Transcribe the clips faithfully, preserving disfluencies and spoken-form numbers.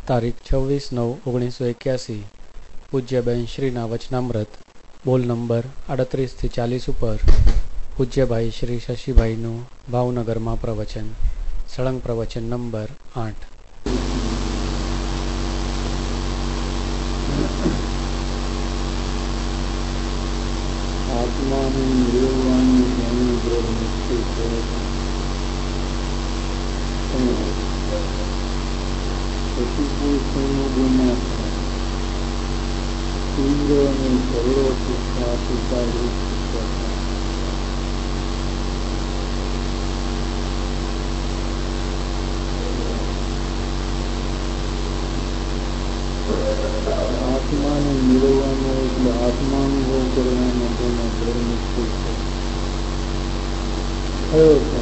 તારીખ છવ્વીસ નવ ઓગણીસો એક્યાસી પૂજ્યબેન શ્રીના વચનામૃત બોલ નંબર આડત્રીસથી ચાલીસ ઉપર પૂજ્યભાઈ શ્રી શશીભાઈનું ભાવનગરમાં પ્રવચન. સળંગ પ્રવચન નંબર આઠ. આત્માને મેળવવાની ઘણી દ્રઢ નિશ્ચય છે. પ્રતિકૂળ સંયોગોમાં તીવ્ર અને સર્વ શિક્ષા પિતાવૃત આત્માને મેળવવાનો એટલે આત્માનુભવ કરવા માટેનો દ્રઢ નિશ્ચય છે. કયો છે?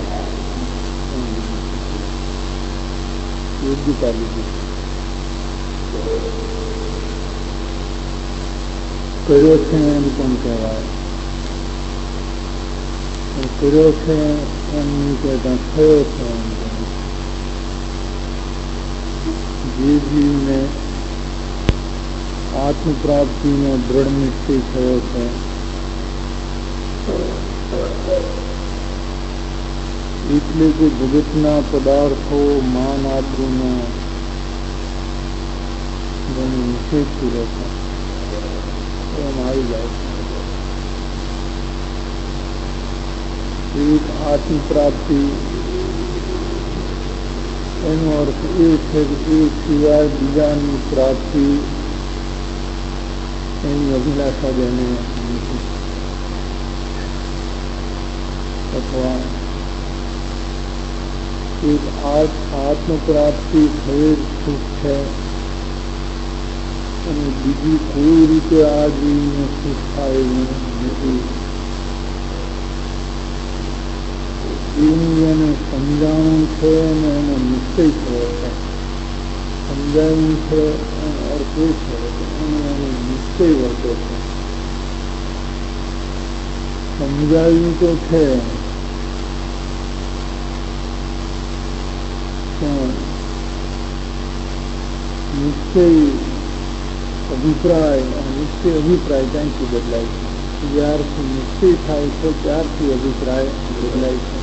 યોગ્યતા લીધી. કર્યો છે એમ પણ કહેવાય, કર્યો છે એમ નહીં કહેતા થયો છે એમ કહેવાય. જે જીવને આત્મ પ્રાપ્તિનો દ્રઢ નિશ્ચય થયો છે એટલે કે જગતના પદાર્થો માન આબરૂનો જેનો નિષેધ કર્યો છે એમ આવી જાય છે. એક આત્મ પ્રાપ્તિ એનો અર્થ એ છે કે એ સિવાય બીજાની પ્રાપ્તિ એની અભિલાષા જેને અથવા એક આત્મ પ્રાપ્તિ થયેલ સુખ છે અને બીજી કોઈ રીતે આ જીવને સુખ થાય એવું નથી એવું એને સમજાવવું છે અને એનો નિશ્ચય થયો છે. સમજાવવું છે એનો અર્થ એ છે કે એનો એનો નિશ્ચય વર્તો છે. સમજાવ્યું તો છે પણ નિશ્ચય અભિપ્રાય નિશ્ચય અભિપ્રાય ક્યાંથી બદલાય છે? જ્યારથી નિશ્ચય થાય છે ત્યારથી અભિપ્રાય બદલાય છે.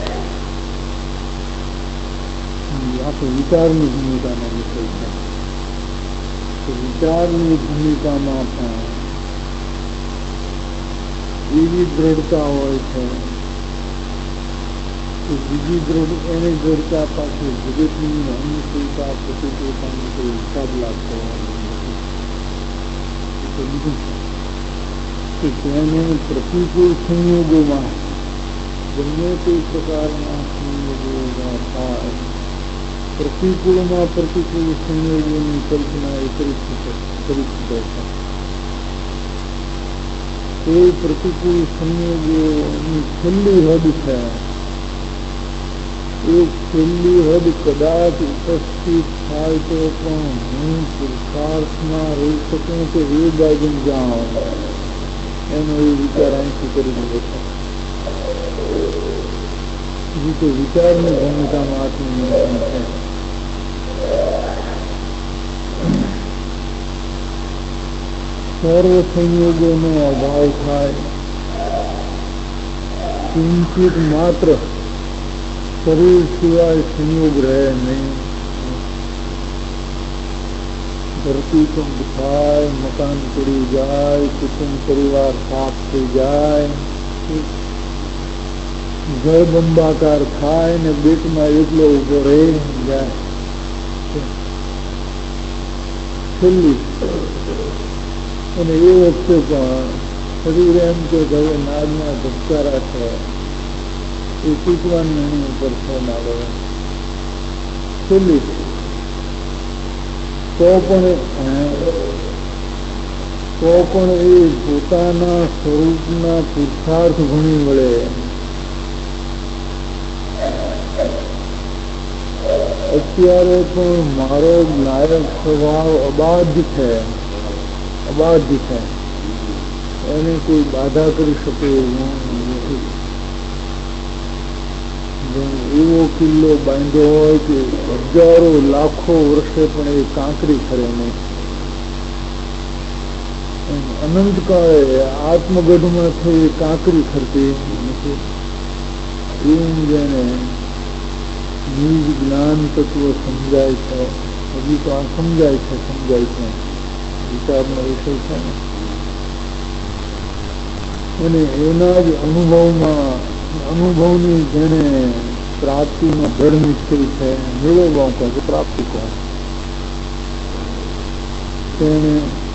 આપણે વિચારની ભૂમિકાનો વિષય છે. વિચારની ભૂમિકામાં પણ એવી દ્રઢતા હોય છે કે બીજી દ્રઢ એની દ્રઢતા પાછી જગતની અનુકૂળતા પ્રતિકૂળતાનો કોઈ હિસાબ લાગતો હોય કે તેને પ્રતિકૂળ સંયોગોમાં ગમે તે પ્રકારના સંયોગોમાં થાય પ્રતિકૂળમાં પ્રતિકૂળ સંયોગોની કલ્પના એ કરી શકે છે. એ પ્રતિકૂળ સંયોગોની છેલ્લી હદ છે. એ છેલ્લી હદ કદાચ ઉપસ્થિત થાય તો પણ હું પુરુષાર્થમાં રહી શકું કે એ બાજુ જાઉં એનો એ વિચાર અહીંથી કરી દીધો છે. હજી તો વિચારની ભૂમિકામાં આત્મનિયંત્રણ છે. સર્વ સંયોગોનો અભાવ થાય, કિંચિત માત્ર શરીર સિવાય સંયોગ રહે નહીં. ધરતીકંપ થાય, મકાન પડી જાય, કુટુંબ પરિવાર સાફ થઈ જાય, જળબંબાકાર થાય ને બેટમાં એકલો ઉભો રહી જાય. છેલ્લી અને એ વખતે પણ શરીર એમ કે હવે નાદના ધબકારા છે એ તૂટવાની એની ઉપર છે નાડો છેલ્લી તો પણ તો પણ એ પોતાના સ્વરૂપના પુરુષાર્થ ઘણી મળે. અત્યારે પણ મારો લાયક સ્વભાવ અબાધ છે અબાધ છે એને કોઈ બાધા કરી શકે એવું નથી. એવો કિલ્લો બાંધ્યો હોય કે હજારો લાખો વર્ષે પણ એ કાંકરી ખરે નહીં. અનંતકાળે આત્મગઢમાંથી કાંકરી ખરતી નથી. એવું જેને નિજ જ્ઞાન તત્વ સમજાય છે, હજી તો આ સમજાય છે સમજાય છે વિચારનો વિષય છે ને, અને એના જ અનુભવમાં અનુભવની જેને પ્રાપ્તિમાં દ્રઢ નિશ્ચય છે, મેળવવા કહે છે પ્રાપ્તિ કહો, તેને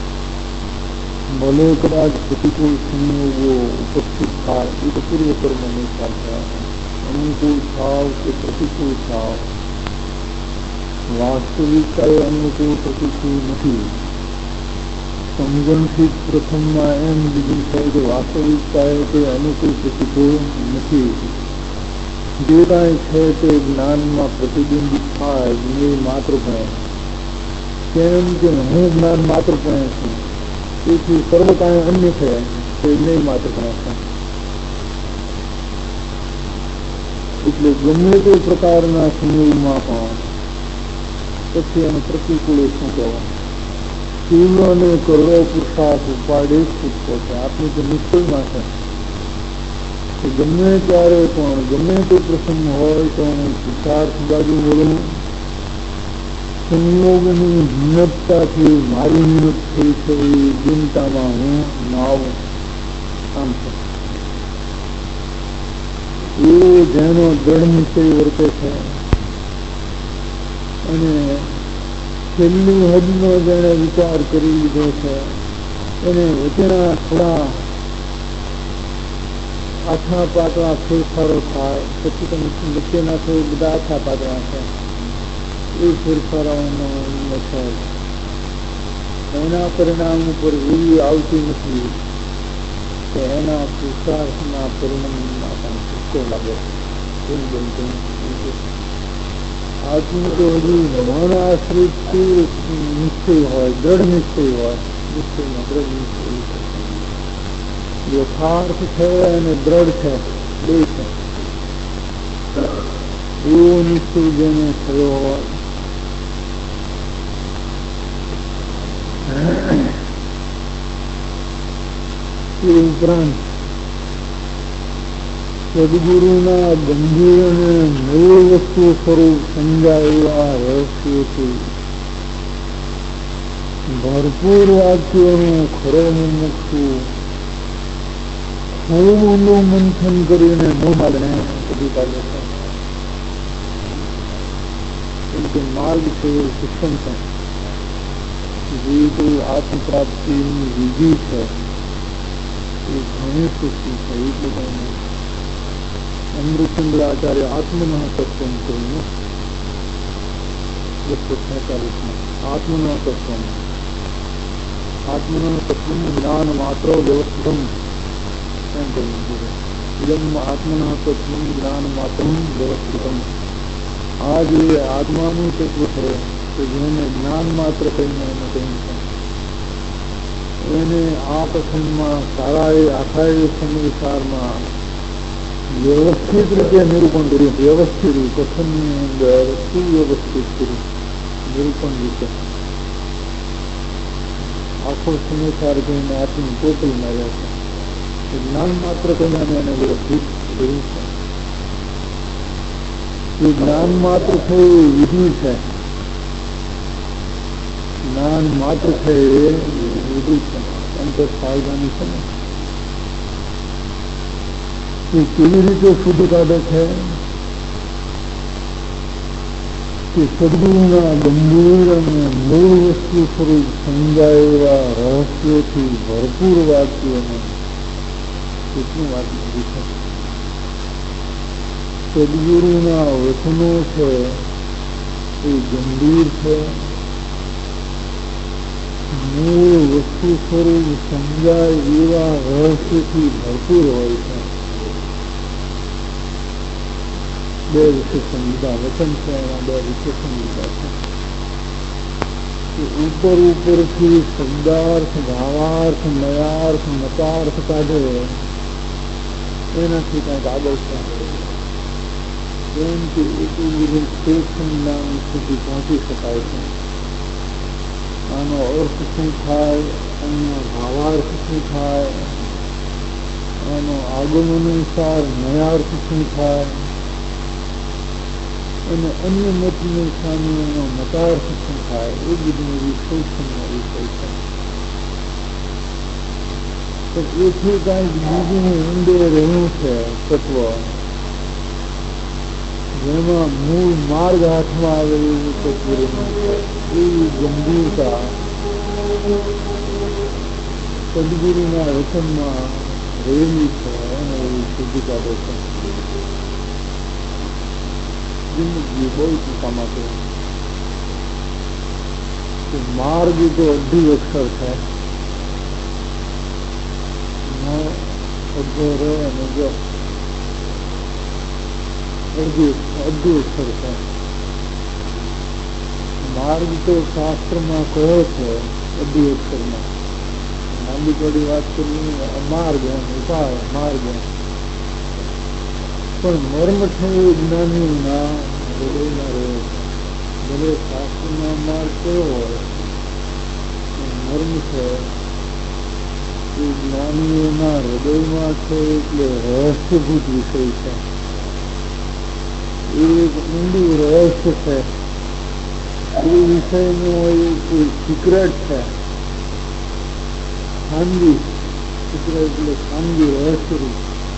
ભલે કદાચ પ્રતિકૂળ સંયોગો ઉપસ્થિત થાય એ તો પૂર્વ કર્મ અનુસાર થયા, અનુકૂળ થાવ કે પ્રતિકૂળ થાવ, વાસ્તવિકતા એ અનુકૂળ પ્રતિકૂળ નથી. સમજણથી પ્રથમમાં એમ બીજું છે કે વાસ્તવિકતા એ તે અનુકૂળ પ્રતિકૂળ નથી. જે કાંઈ છે તે જ્ઞાનમાં પ્રતિબિંબિત થાય એ માત્રપણે, કેમ કે હું જ્ઞાન માત્રપણે છું, તેથી સર્વ કાંઈ અન્ય છે તે જ્ઞેય માત્રપણે છે. એટલે ગમે તે પ્રકારના સંયોગમાં પણ પછી એને પ્રતિકૂળ શું કહેવાય? તીવ્ર અને કરોડો પુરુષાર્થ ઉપાડે છૂટકો છે. આપની તો નિશ્ચયમાં છે કે ગમે ત્યારે પણ ગમે તે પ્રસંગ હોય તો હું પુરુષાર્થ બાજુ વળું, સંયોગની હિન્નતતાથી મારી નિમત થઈ છે એ ચિંતામાં હું ના આવું. આમ છે એવો જેનો દ્રઢ નિશ્ચય વર્તે છે અને છેલ્લી હદનો જેને વિચાર કરી લીધો છે, એને વચ્ચેના થોડા આછા પાતળા ફેરફારો થાય, પછી તમે વચ્ચેના થોડા બધા આછા પાતળા છે એ ફેરફારોનો છે, એના પરિણામ ઉપર એવી આવતી નથી કે એના પુરુષાર્થના પરિણામમાં પણ છૂટકો લાગે. આત્મ તો હજી મન આશ્રિત નિશ્ચય હોય, દ્રઢ નિશ્ચય હોય, નિશ્ચયમાં દ્રઢ નિશ્ચય યથાર્થ છે અને દ્રઢ છે, બે છે. એવો નિશ્ચય જેને થયો હોય એ ઉપરાંત સદગુરુના ગંભીર અને મૂળ વસ્તુ સ્વરૂપ સમજાય એવા રહસ્યોથી ભરપૂર વાક્યોનું ખરો મુમુક્ષુ ખૂબ ઊંડું મંથન કરીને મોહાને પ્રતિપાદે છે. માર્ગ છે એ શિક્ષણ છે, જે કોઈ આત્મપ્રાપ્તિની વિધિ છે એ ઘણી સૂચી છે. એટલું અમૃતચંદ્ર આચાર્ય આત્મના તત્વ કહીને બસો છેતાલીસમાં આત્મના તત્વ આત્મના તત્વ જ્ઞાન માત્ર વ્યવસ્થિતમ એમ કહ્યું. ઇદમ આત્મના તત્વ જ્ઞાન માત્ર વ્યવસ્થિતમ. આ જે આત્માનું તત્વ છે કે જેને જ્ઞાન માત્ર કહીને એને કહ્યું છે, એને આ કથનમાં સારા એ આખા એ સંસારમાં વ્યવસ્થિત રીતે નિરૂપણ કર્યું. વ્યવસ્થિત કથનની અંદર સુવ્યવસ્થિત કર્યું નિરૂપણ રીતે. આખો સમાચાર કહીને આપણી ટોટલ મળ્યા છે, જ્ઞાન માત્ર કહીને એને વ્યવસ્થિત કર્યું છે. એ જ્ઞાન માત્ર છે એ વિધિ છે, જ્ઞાન માત્ર છે એ વિધિ છે, અંતર ફાયદાની છે ને એ કેવી રીતે શુદ્ધ કાઢે છે કે સદગુરુના ગંભીર અને મૂળ વસ્તુ સ્વરૂપ સમજાય એવા રહસ્યોથી ભરપૂર વાક્યોને કેટલું વાત નથી છે. સદગુરુના વચનો છે એ ગંભીર છે, મૂળ વસ્તુ સ્વરૂપ સમજાય એવા રહસ્યથી ભરપૂર હોય છે. બે વિશેષણ લીધા, વચન છે એના બે વિશેષણ લીધા છે. ઉપર ઉપરથી શબ્દાર્થ, ભાવાર્થ, નયાર્થ, મતાર્થ કાઢે એનાથી કંઈક આગળ છે. કેમ કે એટલું બધું સૂક્ષ્મ જ્ઞાન સુધી પહોંચી શકાય છે. આનો અર્થ શું થાય, આનો ભાવાર્થ શું થાય, આનો આગમ અનુસાર નયાર્થ શું થાય અને અન્ય મતની સામે એનો મતાર્થ શું થાય, એ બધું સૂક્ષ્મનો વિષય છે. તો એથી કાંઈક બીજું ઊંડે રહ્યું છે તત્વ, જેમાં મૂળ માર્ગ હાથમાં આવે એવું તત્વ રહ્યું છે. એવી ગંભીરતા સદગુરુના વચનમાં રહેલી છે અને એવી સિદ્ધિ કાઢે છે. જિંદગી બહુ ટૂંકામાં કે માર્ગ તો અઢી અક્ષર છે, અડધો રે અને જો અડધી અડધી અક્ષર છે. માર્ગ તો શાસ્ત્રમાં કહ્યો છે અઢી અક્ષરમાં. લાંબી ચોડી વાત કરવી માર્ગ એમ ઉપાય માર્ગ એમ, પણ મર્મ છે એ જ્ઞાનીઓના હૃદયમાં રહ્યો છે. ભલે શાસ્ત્રમાં માર્ગ કયો હોય, મર્મ છે એ જ્ઞાનીઓના હૃદયમાં છે, એટલે રહસ્યભૂત વિષય છે. એ એક ઊંડું રહસ્ય છે. એ વિષયનો એ કોઈ સિક્રેટ છે, ખાનગી સિક્રેટ એટલે ખાનગી રહસ્યરૂપ,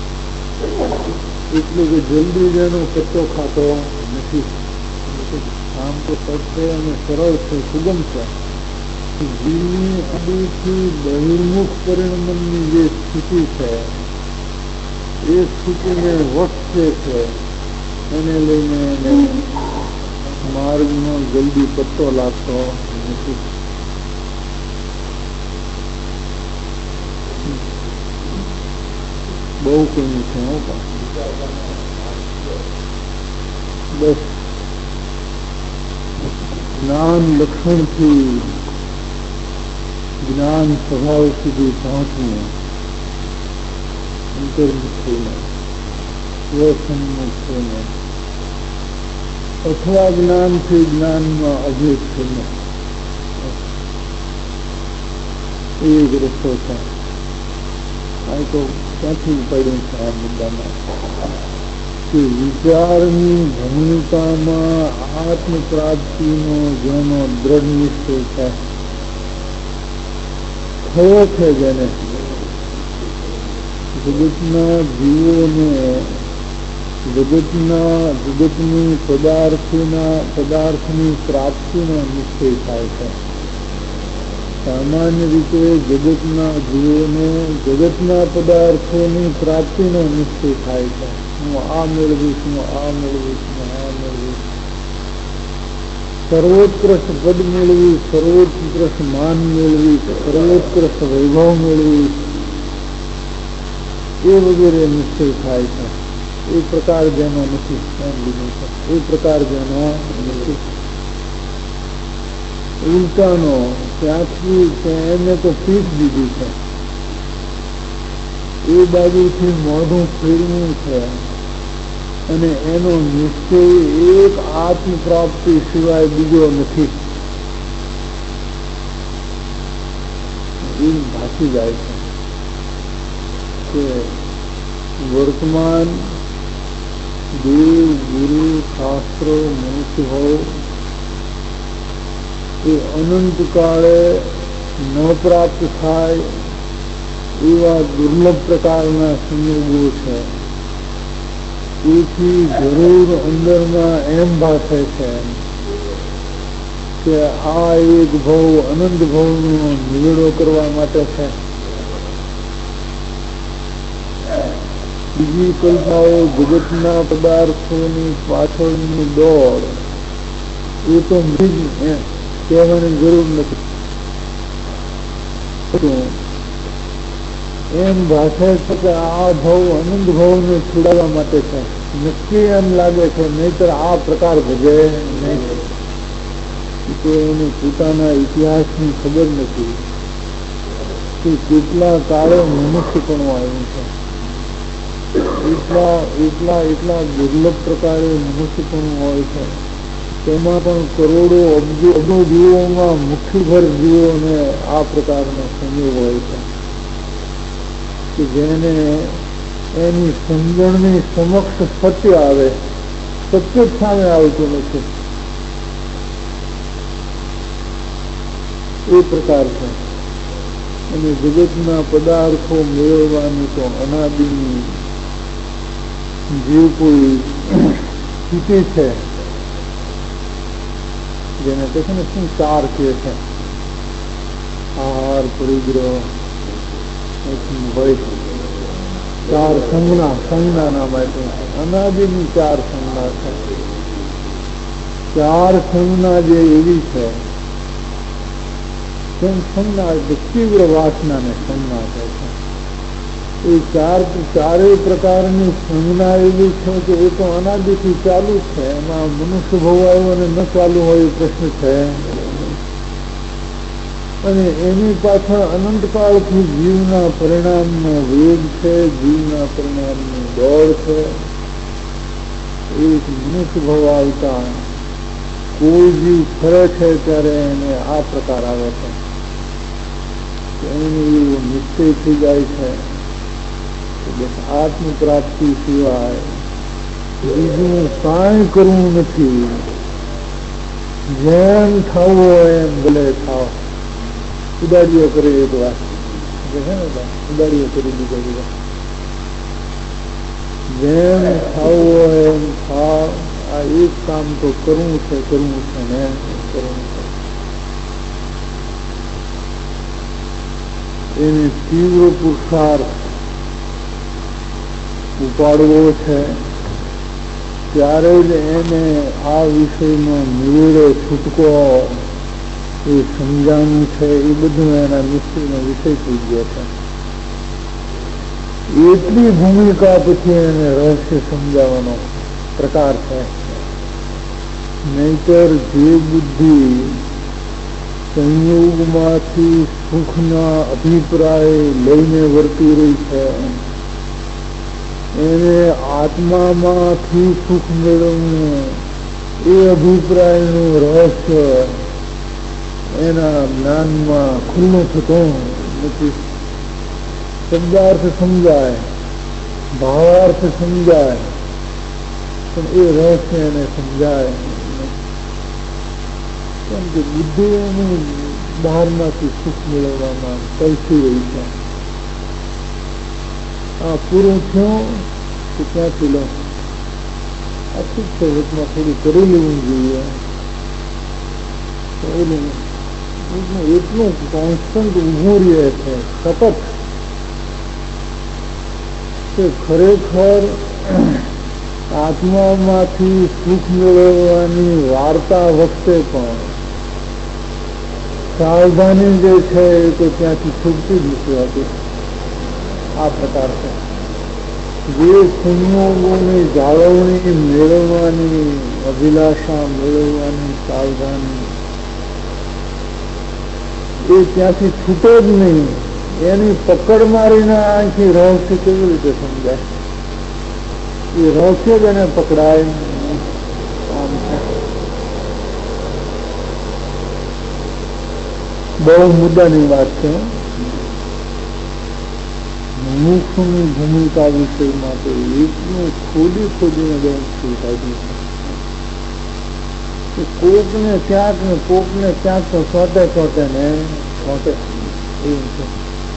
એટલે કે જલ્દી જેનો પત્તો ખાતો નથી. આમ તો સત છે અને સરળ છે, સુગમ છે. જીવની અદીથી બહિર્મુખ પરિણમનની જે સ્થિતિ છે, એ સ્થિતિને વખતે છે, એને લઈને એને માર્ગનો જલ્દી પત્તો લાગતો નથી. બહુ કોઈનું છે હું પણ બસ જ્ઞાન લક્ષણથી જ્ઞાન સ્વભાવ સુધી પહોંચવું, અંતર્મુખ થઈને સ્વસન્મુખ થઈને અથવા જ્ઞાનથી જ્ઞાનમાં અભેદ થઈને, એ એક રસ્તો છે. આ તો ક્યાંથી પડ્યું છે આ મુદ્દામાં કે વિચારની ભૂમિકામાં આત્મ પ્રાપ્તિનો જેનો દ્રઢ નિશ્ચય છે, થયો છે, જેને જગતના જીવોને જગતના જગતની પદાર્થના પદાર્થની પ્રાપ્તિનો નિશ્ચય થાય છે. સામાન્ય રીતે જગતના જીવોને જગતના પદાર્થોની પ્રાપ્તિનો નિશ્ચય થાય છે. હું આ મેળવીશ, હું આ મેળવીશ, હું આ મેળવીશ, સર્વોત્કૃષ્ટ પદ મેળવીશ, સર્વોત્કૃષ્ટ માન મેળવીશ, સર્વોત્કૃષ્ટ વૈભવ મેળવીશ, એ વગેરે નિશ્ચય થાય છે. એ પ્રકાર જેનો નથી એમ લીધું છે. એ પ્રકાર જેનો નથી ઉલટાનો ત્યાંથી એને તો પીઠ દીધી છે, એ બાજુથી મોઢું ફેરવું છે અને એનો નિશ્ચય એક આત્મ પ્રાપ્તિ સિવાય બીજો નથી. એ ભાસી જાય છે કે વર્તમાન દેવ ગુરુ શાસ્ત્રો મનુષ્યભાવ એ અનંત કાળે ન પ્રાપ્ત થાય એવા દુર્લભ પ્રકારના સંયોગો છે. તેથી જરૂર અંદરમાં એમ ભાષે છે કે આ એક ભવ અનંત ભવનો નિવેડો કરવા માટે છે. બીજી કલ્પનાઓ જગતના પદાર્થોની પાછળની દોડ એ તો કહેવાની જરૂર નથી. એમ ભાષે છે કે આ ભવ અનંત ભવને છોડાવવા માટે છે. નક્કી એમ લાગે છે, નહીતર આ પ્રકાર ભજે નહીં. તો એને પોતાના ઇતિહાસની ખબર નથી કે કેટલા કાળે મનુષ્ય પણ આવ્યું છે. એટલા એટલા એટલા દુર્લભ પ્રકારે મનુષ્ય પણ હોય છે. તેમાં પણ કરોડો અબજો અબજો જીવોમાં મુઠ્ઠીભર જીવોને આ પ્રકારનો સંયોગ હોય છે કે જેને એની સમજણની સમક્ષ સત્ય આવે, સત્ય જ સામે આવતું નથી. એ પ્રકાર છે. અને જગતના પદાર્થો મેળવવાની તો અનાદિની જે કોઈ સ્થિતિ છે જેને કહે છે ને શું ચાર કે છે, આહાર, પરિગ્રહ, ભય, ચાર સંજ્ઞા. સંજ્ઞા નામ આપ્યું છે. અનાદિની ચાર સંજ્ઞા છે. ચાર સંજ્ઞા જે એવી છે તેમ સંજ્ઞા એટલે તીવ્ર વાસનાને સંજ્ઞા કહે છે. એ ચાર ચારેય પ્રકારની સંજ્ઞા એવી છે કે એ તો અનાદિથી ચાલુ છે. એમાં મનુષ્ય ભવ આવ્યો અને ન ચાલુ હોય એ પ્રશ્ન છે. અને એની પાછળ અનંતકાળથી જીવના પરિણામનો વેગ છે, જીવના પરિણામની દોડ છે. એક મનુષ્ય ભવ આવતા કોઈ જીવ ફરે છે ત્યારે એને આ પ્રકાર આવે છે. એને એવો નિશ્ચય થઈ જાય છે કે બસ આત્મ પ્રાપ્તિ સિવાય બીજું કાંઈ કરવું નથી. જેમ થવું હોય એમ ભલે થાવ. ઉદાડીઓ કરે એક વાર છે ને, ઉદાડીઓ કરી દીધો બધા. જેમ થવું હોય એમ થાવ. આ એક કામ તો કરવું છે, કરવું છે ને કરવું છે. એને તીવ્ર પુરુષાર્થ ઉપાડવો છે ત્યારે જ એને આ વિષયમાં નિવેડો છૂટકો એ સમજાણું છે. એ બધું એના નિશ્ચયનો વિષય થઈ ગયો છે. એટલી ભૂમિકા પછી એને રહસ્ય સમજાવવાનો પ્રકાર છે. નહીતર જે બુદ્ધિ સંયોગમાંથી સુખના અભિપ્રાય લઈને વર્તી રહી છે એને આત્મામાંથી સુખ મેળવવું એ અભિપ્રાયનું રહસ્ય એના જ્ઞાનમાં ખુલ્લું થતું નથી. શબ્દાર્થ સમજાય, ભાવાર્થ સમજાય, પણ એ રહસ્ય એને સમજાય કેમ કે બુદ્ધિ એની બહારમાંથી સુખ મેળવવામાં તલસી રહી છે. આ પૂરું થયું તો ક્યાંથી લો? આ ઠીક છે, વચમાં થોડું કરી લેવું જોઈએ. એટલું કોન્સ્ટન્ટ ઊભું રહે છે સતત કે ખરેખર આત્મામાંથી સુખ મેળવવાની વાર્તા વખતે પણ સાવધાની જે છે એ તો ત્યાંથી છૂટતી જ નથી હોતી. આ પ્રકાર છે. જે સંયોગોની જાળવણી મેળવવાની અભિલાષા મેળવવાની સાવધાની એ ત્યાંથી છૂટે જ નહીં. એની પકડ મારીને આંખી રહસ્ય કેવી રીતે સમજાય? એ રહસ્ય જ એને પકડાય. આમ છે. બહુ મુદ્દાની વાત છે. મુમુક્ષુની ભૂમિકા વિષય માટે એટલું ખોદી ખોદીને બહુ મુશ્કેલ કાઢ્યું છે. કોકને ક્યાંક ને કોકને ક્યાંક તો સોટે સોટે ને સોટે એવું છે.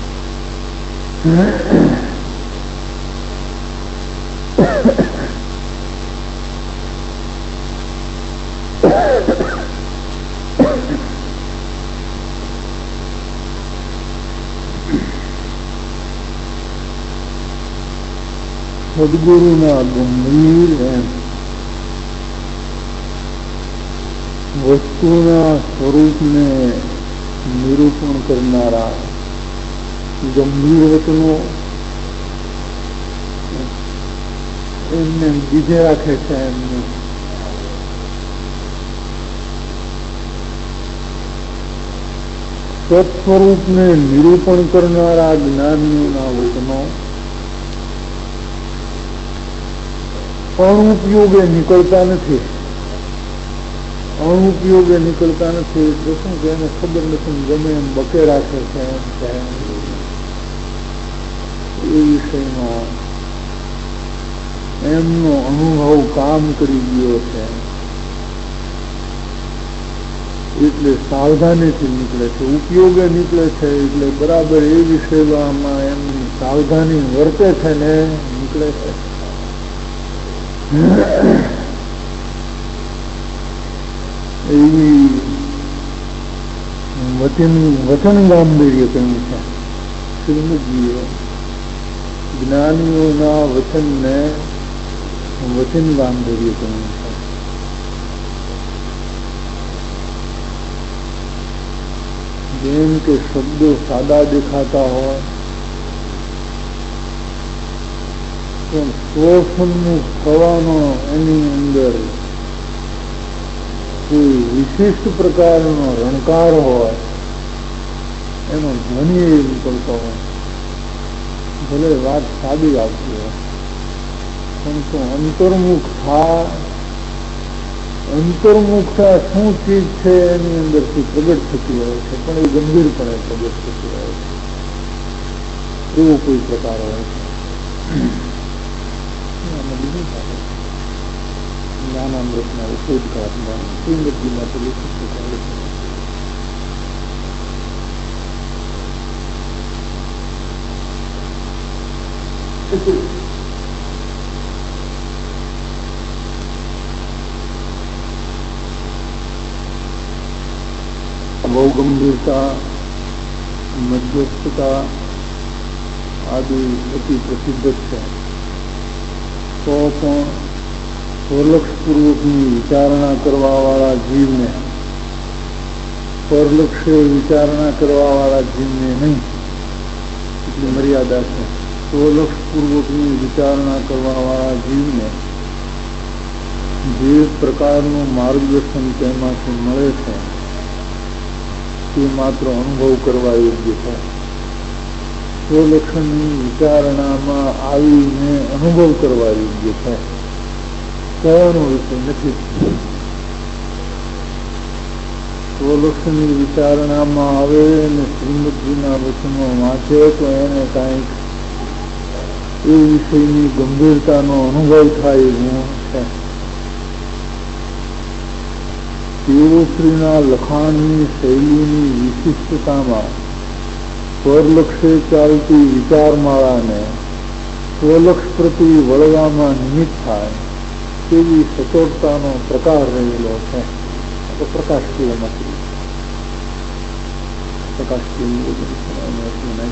સદગુરુના ગંભીર એમ વસ્તુના સ્વરૂપને નિરૂપણ કરનારા ગંભીર વચનો એમને બીજે રાખે છે. એમને સત્સ્વરૂપને નિરૂપણ કરનારા જ્ઞાનીઓના વચનો અણુપયોગે નીકળતા નથી. અણુપયોગે નીકળતા નથી એટલે શું કે એને ખબર નથી, ગમે એમ બકે રાખે છે એમ છે એ વિષયમાં એમનો અનુભવ કામ કરી ગયો છે એટલે સાવધાનીથી નીકળે છે. ઉપયોગે નીકળે છે એટલે બરાબર એ વિષયમાં એમની સાવધાની વર્તે છે ને નીકળે છે. એવી વચન વચન ગાંભીર્ય કહ્યું છે શ્રીમદજીએ. જ્ઞાનીઓના વચનને વચન ગાંભીર્ય કહ્યું છે. જેમ કે શબ્દો સાદા દેખાતા હોય પણ સ્વસન્મુખ થવાનો એની અંદર કોઈ વિશિષ્ટ પ્રકારનો રણકાર હોય, એનો ધ્વનિ નીકળતો હોય, ભલે વાત સાદી આવતી હોય પણ તો અંતર્મુખ થાય. અંતર્મુખતા શું ચીજ છે એની અંદરથી પ્રગટ થતી હોય છે, પણ એ ગંભીરપણે પ્રગટ થતી હોય છે એવો કોઈ પ્રકાર હોય છે. જ્ઞાનામૃતના ઉपोद्घातમાં શ્રીમદજીમાં તો લખી શકાય છે. બહુ ગંભીરતા, મધ્યસ્થતા આદિ અતિ પ્રસિદ્ધ છે. તો પણ સ્વલક્ષપૂર્વકની વિચારણા કરવા વાળા જીવને, પરલક્ષે વિચારણા કરવા વાળા જીવને નહીં, એટલી મર્યાદા છે. સ્વલક્ષપૂર્વકની વિચારણા કરવા વાળા જીવને જે પ્રકારનું માર્ગદર્શન તેમાંથી મળે છે તે માત્ર અનુભવ કરવા યોગ્ય છે. સ્વલક્ષણની વિચારણામાં આવીને અનુભવ કરવા યોગ્ય છે, કહેવાનો વિષય નથી. સ્વલક્ષણની વિચારણામાં આવે અને શ્રીમદજીના વચનો વાંચે તો એને કાંઈક એ વિષયની ગંભીરતાનો અનુભવ થાય એવું છે. દેવશ્રીના લખાણની શૈલીની વિશિષ્ટતામાં પરલક્ષે ચાલતી વિચારમાળાને સ્વલક્ષ પ્રતિ વળવામાં નિમિત્ત થાય તેવી સચોટતાનો પ્રકાર રહેલો છે. તો પ્રકાશકીયમાંથી પ્રકાશકીય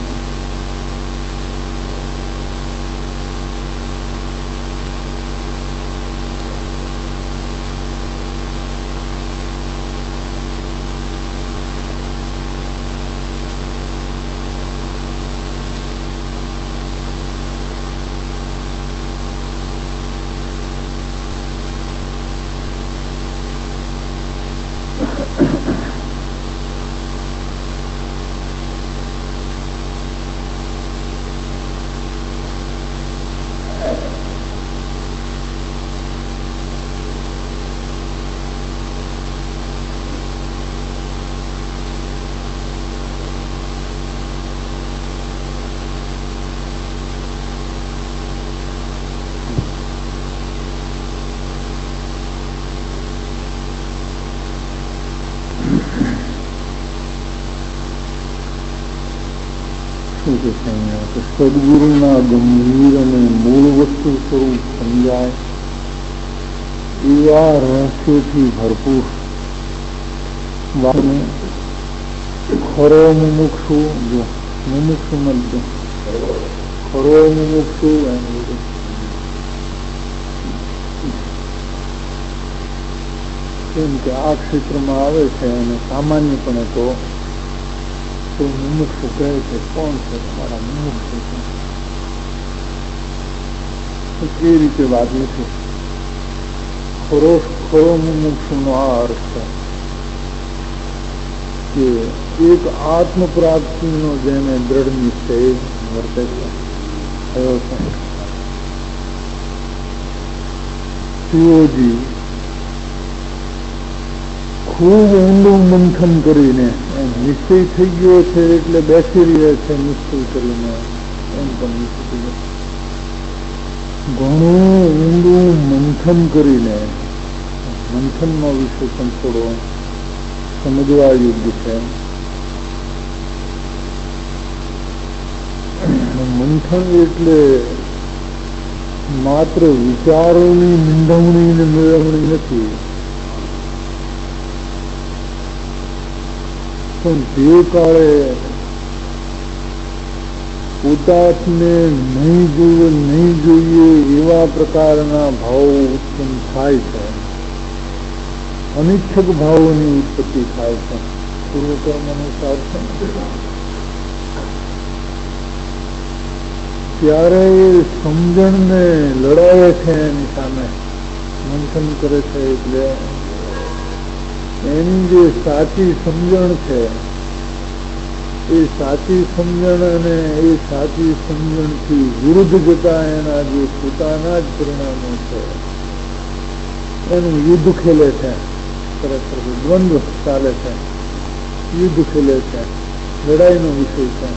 સદગુરુના ગંભીર અને મૂળ વસ્તુ સ્વરૂપ સમજાય એવા રહસ્યોથી ભરપૂર વાતને ખરો મુમુક્ષુ જો મુમુક્ષુ મત ખરો મુમુક્ષુ એમ કેમ કે આ ક્ષેત્રમાં આવે છે અને સામાન્યપણે તો કોઈ મુમુક્ષુ કહે છે, કોણ છે તમારા મુમુક્ષુ છે, એ રીતે વાગે છે. ખરો ખરો મુમુક્ષુનો આ અર્થ છે કે એક આત્મ પ્રાપ્તિનો જેને દ્રઢ નિશ્ચય વર્તે છે થયો છે શિવજી ખૂબ ઊંડું મંથન કરીને નિશ્ચય થઈ ગયો છે એટલે બેસી રહ્યા છે નિશ્ચય કરીને, એમ પણ નિશ્ચય ઘણું ઊંડું મંથન કરીને, મંથનનો વિષય પણ થોડો સમજવા યોગ્ય છે. મંથન એટલે માત્ર વિચારોની નિંદવણી ને મેળવણી નથી, પણ જે કાળે પોતાને નહીં જોઈએ નહીં જોઈએ એવા પ્રકારના ભાવો ઉત્પન્ન થાય છે, અનિચ્છક ભાવોની ઉત્પત્તિ થાય છે. પૂર્વકર્મ અનુસાર છે ત્યારે એ સમજણને લડાવે છે, એની સામે મંથન કરે છે. એટલે એની જે સાચી સમજણ છે એ સાચી સમજણ અને એ સાચી સમજણથી વિરુદ્ધ જતા એના જે પોતાના જ પરિણામો છે એનું યુદ્ધ ખેલે છે. ખરેખર દ્વંદ્વ ચાલે છે, યુદ્ધ ખેલે છે, લડાઈનો વિષય છે.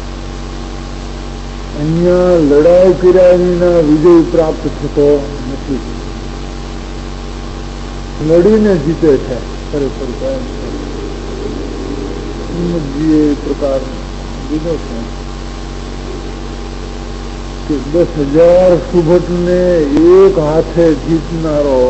અહીંયા લડાઈ કર્યા વિના વિજય પ્રાપ્ત થતો નથી, લડીને જીતે છે. ખરેખર હિંમતજીએ એ પ્રકાર લીધો છે કે દસ હજાર સુભટને એક હાથે જીતનારો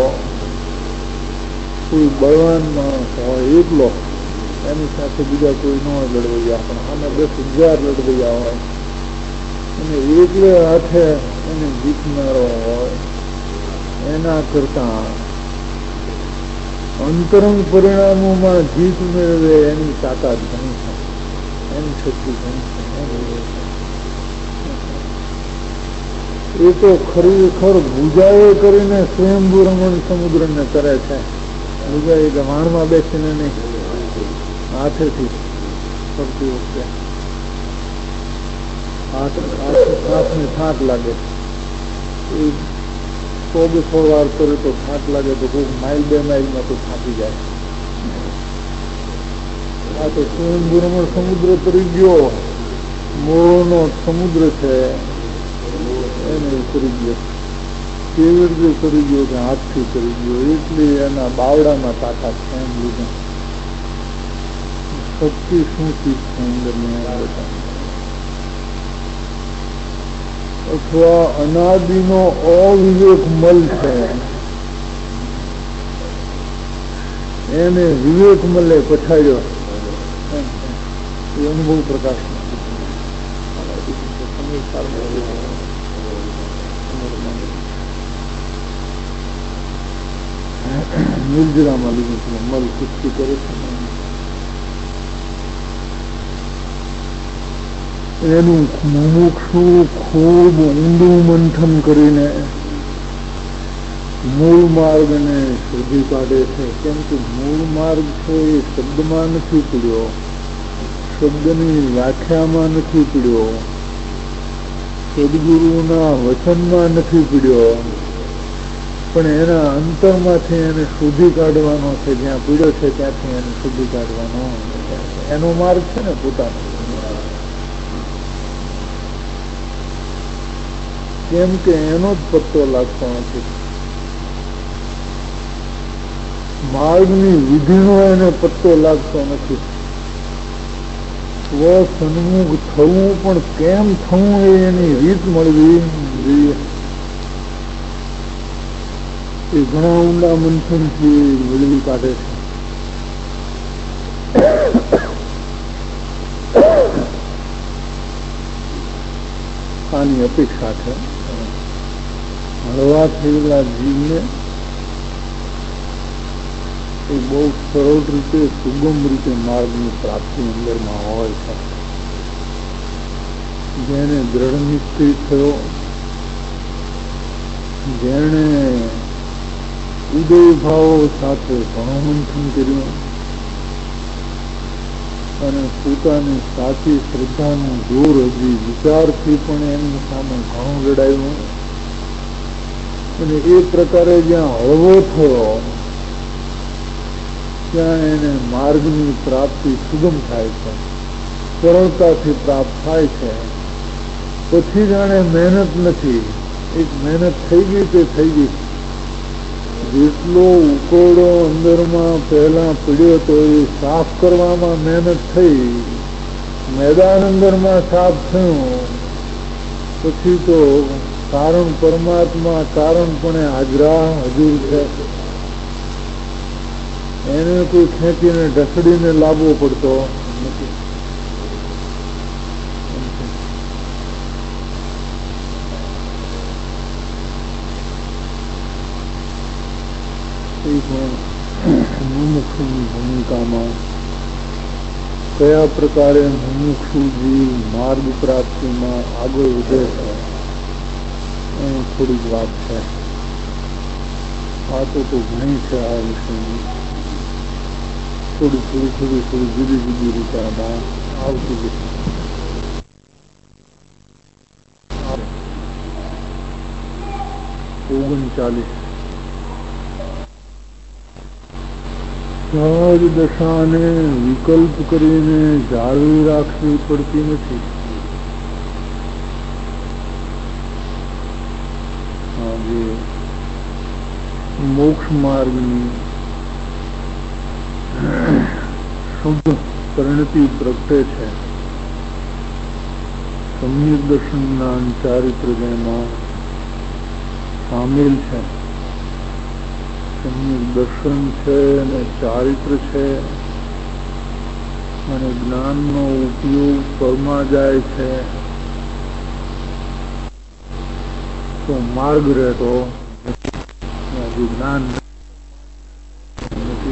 કોઈ બળવાન માણસ હોય એકલો, એની સાથે બીજા કોઈ ન લડવૈયા, પણ આને દસ હજાર લડવૈયા હોય અને એકલે હાથે એને જીતનારો હોય એના કરતા અંતરંગ પરિણામોમાં જીત મેળવે એની તાકાત ઘણી છે, એની શક્તિ ઘણી છે. એ તો ખરેખર ભુજાએ કરીને સ્વયંભૂ રમણ સમુદ્રને કરે છે. ભુજાએ ગમાણમાં બેસીને નહીં, હાથેથી કરતી વખતે હાથને થાક લાગે, એ સો બે સો વાર કરે તો થાક લાગે તો કોઈ માઇલ બે માઇલમાં તો થાકી જાય. આ તો સ્વયંભૂ રમણ સમુદ્ર તરી ગયો, મોળનો સમુદ્ર છે એને કરી ગયો. કેવી રીતે કરી ગયો કે હાથથી કરી ગયો, એટલી એના બાવડામાં તાકાત છે. એમ લીધે શક્તિ શું ચીજ છે અંદરની આવતા, અથવા અનાદિનો અવિવેક મલ છે એને વિવેક મલે પછાડ્યો, એ અનુભવ પ્રકાશ નિર્જરામાં લીધું છે. મલ કુસ્તી કરે છે એનું મુમુક્ષુ ખૂબ ઊંડું મંથન કરીને મૂળ માર્ગને શોધી કાઢે છે. કેમ કે મૂળ માર્ગ છે એ શબ્દમાં નથી પીડ્યો, શબ્દની વ્યાખ્યામાં નથી પીડ્યો, સદગુરુના વચનમાં નથી પીડ્યો, પણ એના અંતરમાંથી એને શોધી કાઢવાનો છે. જ્યાં પીડ્યો છે ત્યાંથી એને શોધી કાઢવાનો એનો માર્ગ છે ને પોતાનો. કેમ કે એનો જ પત્તો લાગતો નથી, માર્ગની વિધિનો એને પત્તો લાગતો નથી. સ્વ સન્મુખ થવું પણ કેમ થવું એ એની રીત મળવી જોઈએ. એ ઘણા ઊંડા મંથનથી મેળવી કાઢે છે. આની અપેક્ષા છે હળવા થયેલા જીવને એ બહુ સરળ રીતે સુગમ રીતે માર્ગની પ્રાપ્તિ અંદરમાં હોય છે. જેને દ્રઢ નિશ્ચય થયો, જેણે ઉદય ભાવો સાથે ઘણું મંથન કર્યું અને પોતાની સાચી શ્રદ્ધાનું જોર હજી વિચારથી પણ એમની સામે ઘણું લડાયું, અને એ પ્રકારે જ્યાં હળવો થયો ત્યાં એને માર્ગની પ્રાપ્તિ સુગમ થાય છે, સરળતાથી પ્રાપ્ત થાય છે. પછી જાણે મહેનત નથી, એક મહેનત થઈ ગઈ તે થઈ ગઈ. જેટલો ઉકોડો અંદરમાં પહેલા પડ્યો હતો એ સાફ કરવામાં મહેનત થઈ, મેદાન અંદરમાં સાફ થયું. પછી તો કારણ પરમાત્મા કારણપણે હાજરા હજુર છે. એને કોઈ ખેંચીને ઢસડીને લાવવો પડતો નથી. મુમુક્ષુની ભૂમિકામાં કયા પ્રકારે મુમુક્ષુ જીવ માર્ગ પ્રાપ્તિમાં આગળ વધે છે એની થોડીક વાત છે. આ તો ઘણી છે આ વિષયની. થોડી થોડી થોડી થોડી જુદી જુદી રીતે આમાં આવતી જશે. ઓગણચાલીસ સહજ દશાને વિકલ્પ કરીને જાળવી રાખવી પડતી નથી. જે મોક્ષ માર્ગની શુદ્ધ પરિણતિ પ્રગટે છે, સમ્યક દર્શનના ચારિત્ર જેમાં સામેલ છે. સમ્યક દર્શન છે અને ચારિત્ર છે, અને જ્ઞાનનો ઉપયોગ પરમાં જાય છે તો માર્ગ રહેતો જ્ઞાન નથી.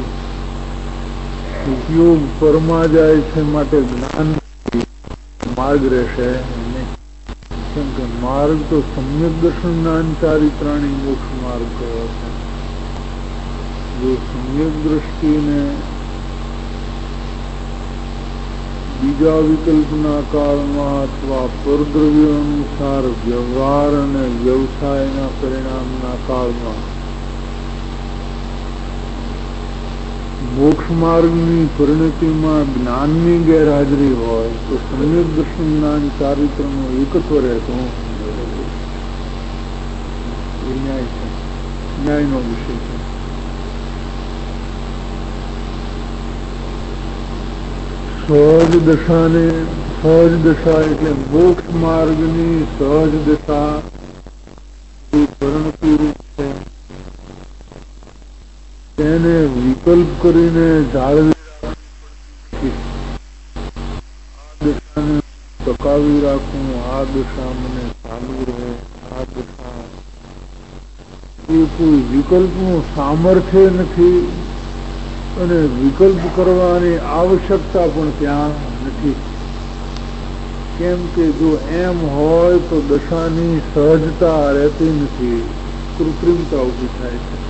ઉપયોગ પરમાં જાય છે માટે જ્ઞાન માર્ગ રહેશે નહીં. કેમ કે માર્ગ તો સમ્યક દર્શનના ચારિત્રાણી મોક્ષ માર્ગ કયો છે. જો સમ્યક દ્રષ્ટિને બીજા વિકલ્પના કાળમાં અથવા પરદ્રવ્ય અનુસાર વ્યવહાર અને વ્યવસાયના પરિણામના કાળમાં મોક્ષ માર્ગની પરિણતિમાં જ્ઞાનની ગેરહાજરી હોય તો સમ્યક દર્શનના ચારિત્રનું એકત્વ રહેતું એ ન્યાય છે, ન્યાયનો વિષય છે. સહજ દશાને સહજ દશા એટલે મોક્ષ માર્ગની સહજ દશા પરિણતિ રૂપ છે. તેને વિકલ્પ કરીને જાળવી દશાને ટકાવી રાખવું. આ દશા મને ચાલુ રહે. આ દશા એ કોઈ વિકલ્પનું સામર્થ્ય નથી અને વિકલ્પ કરવાની આવશ્યકતા પણ ત્યાં નથી. કેમ કે જો એમ હોય તો દશાની સહજતા રહેતી નથી, કૃત્રિમતા ઉભી થાય છે.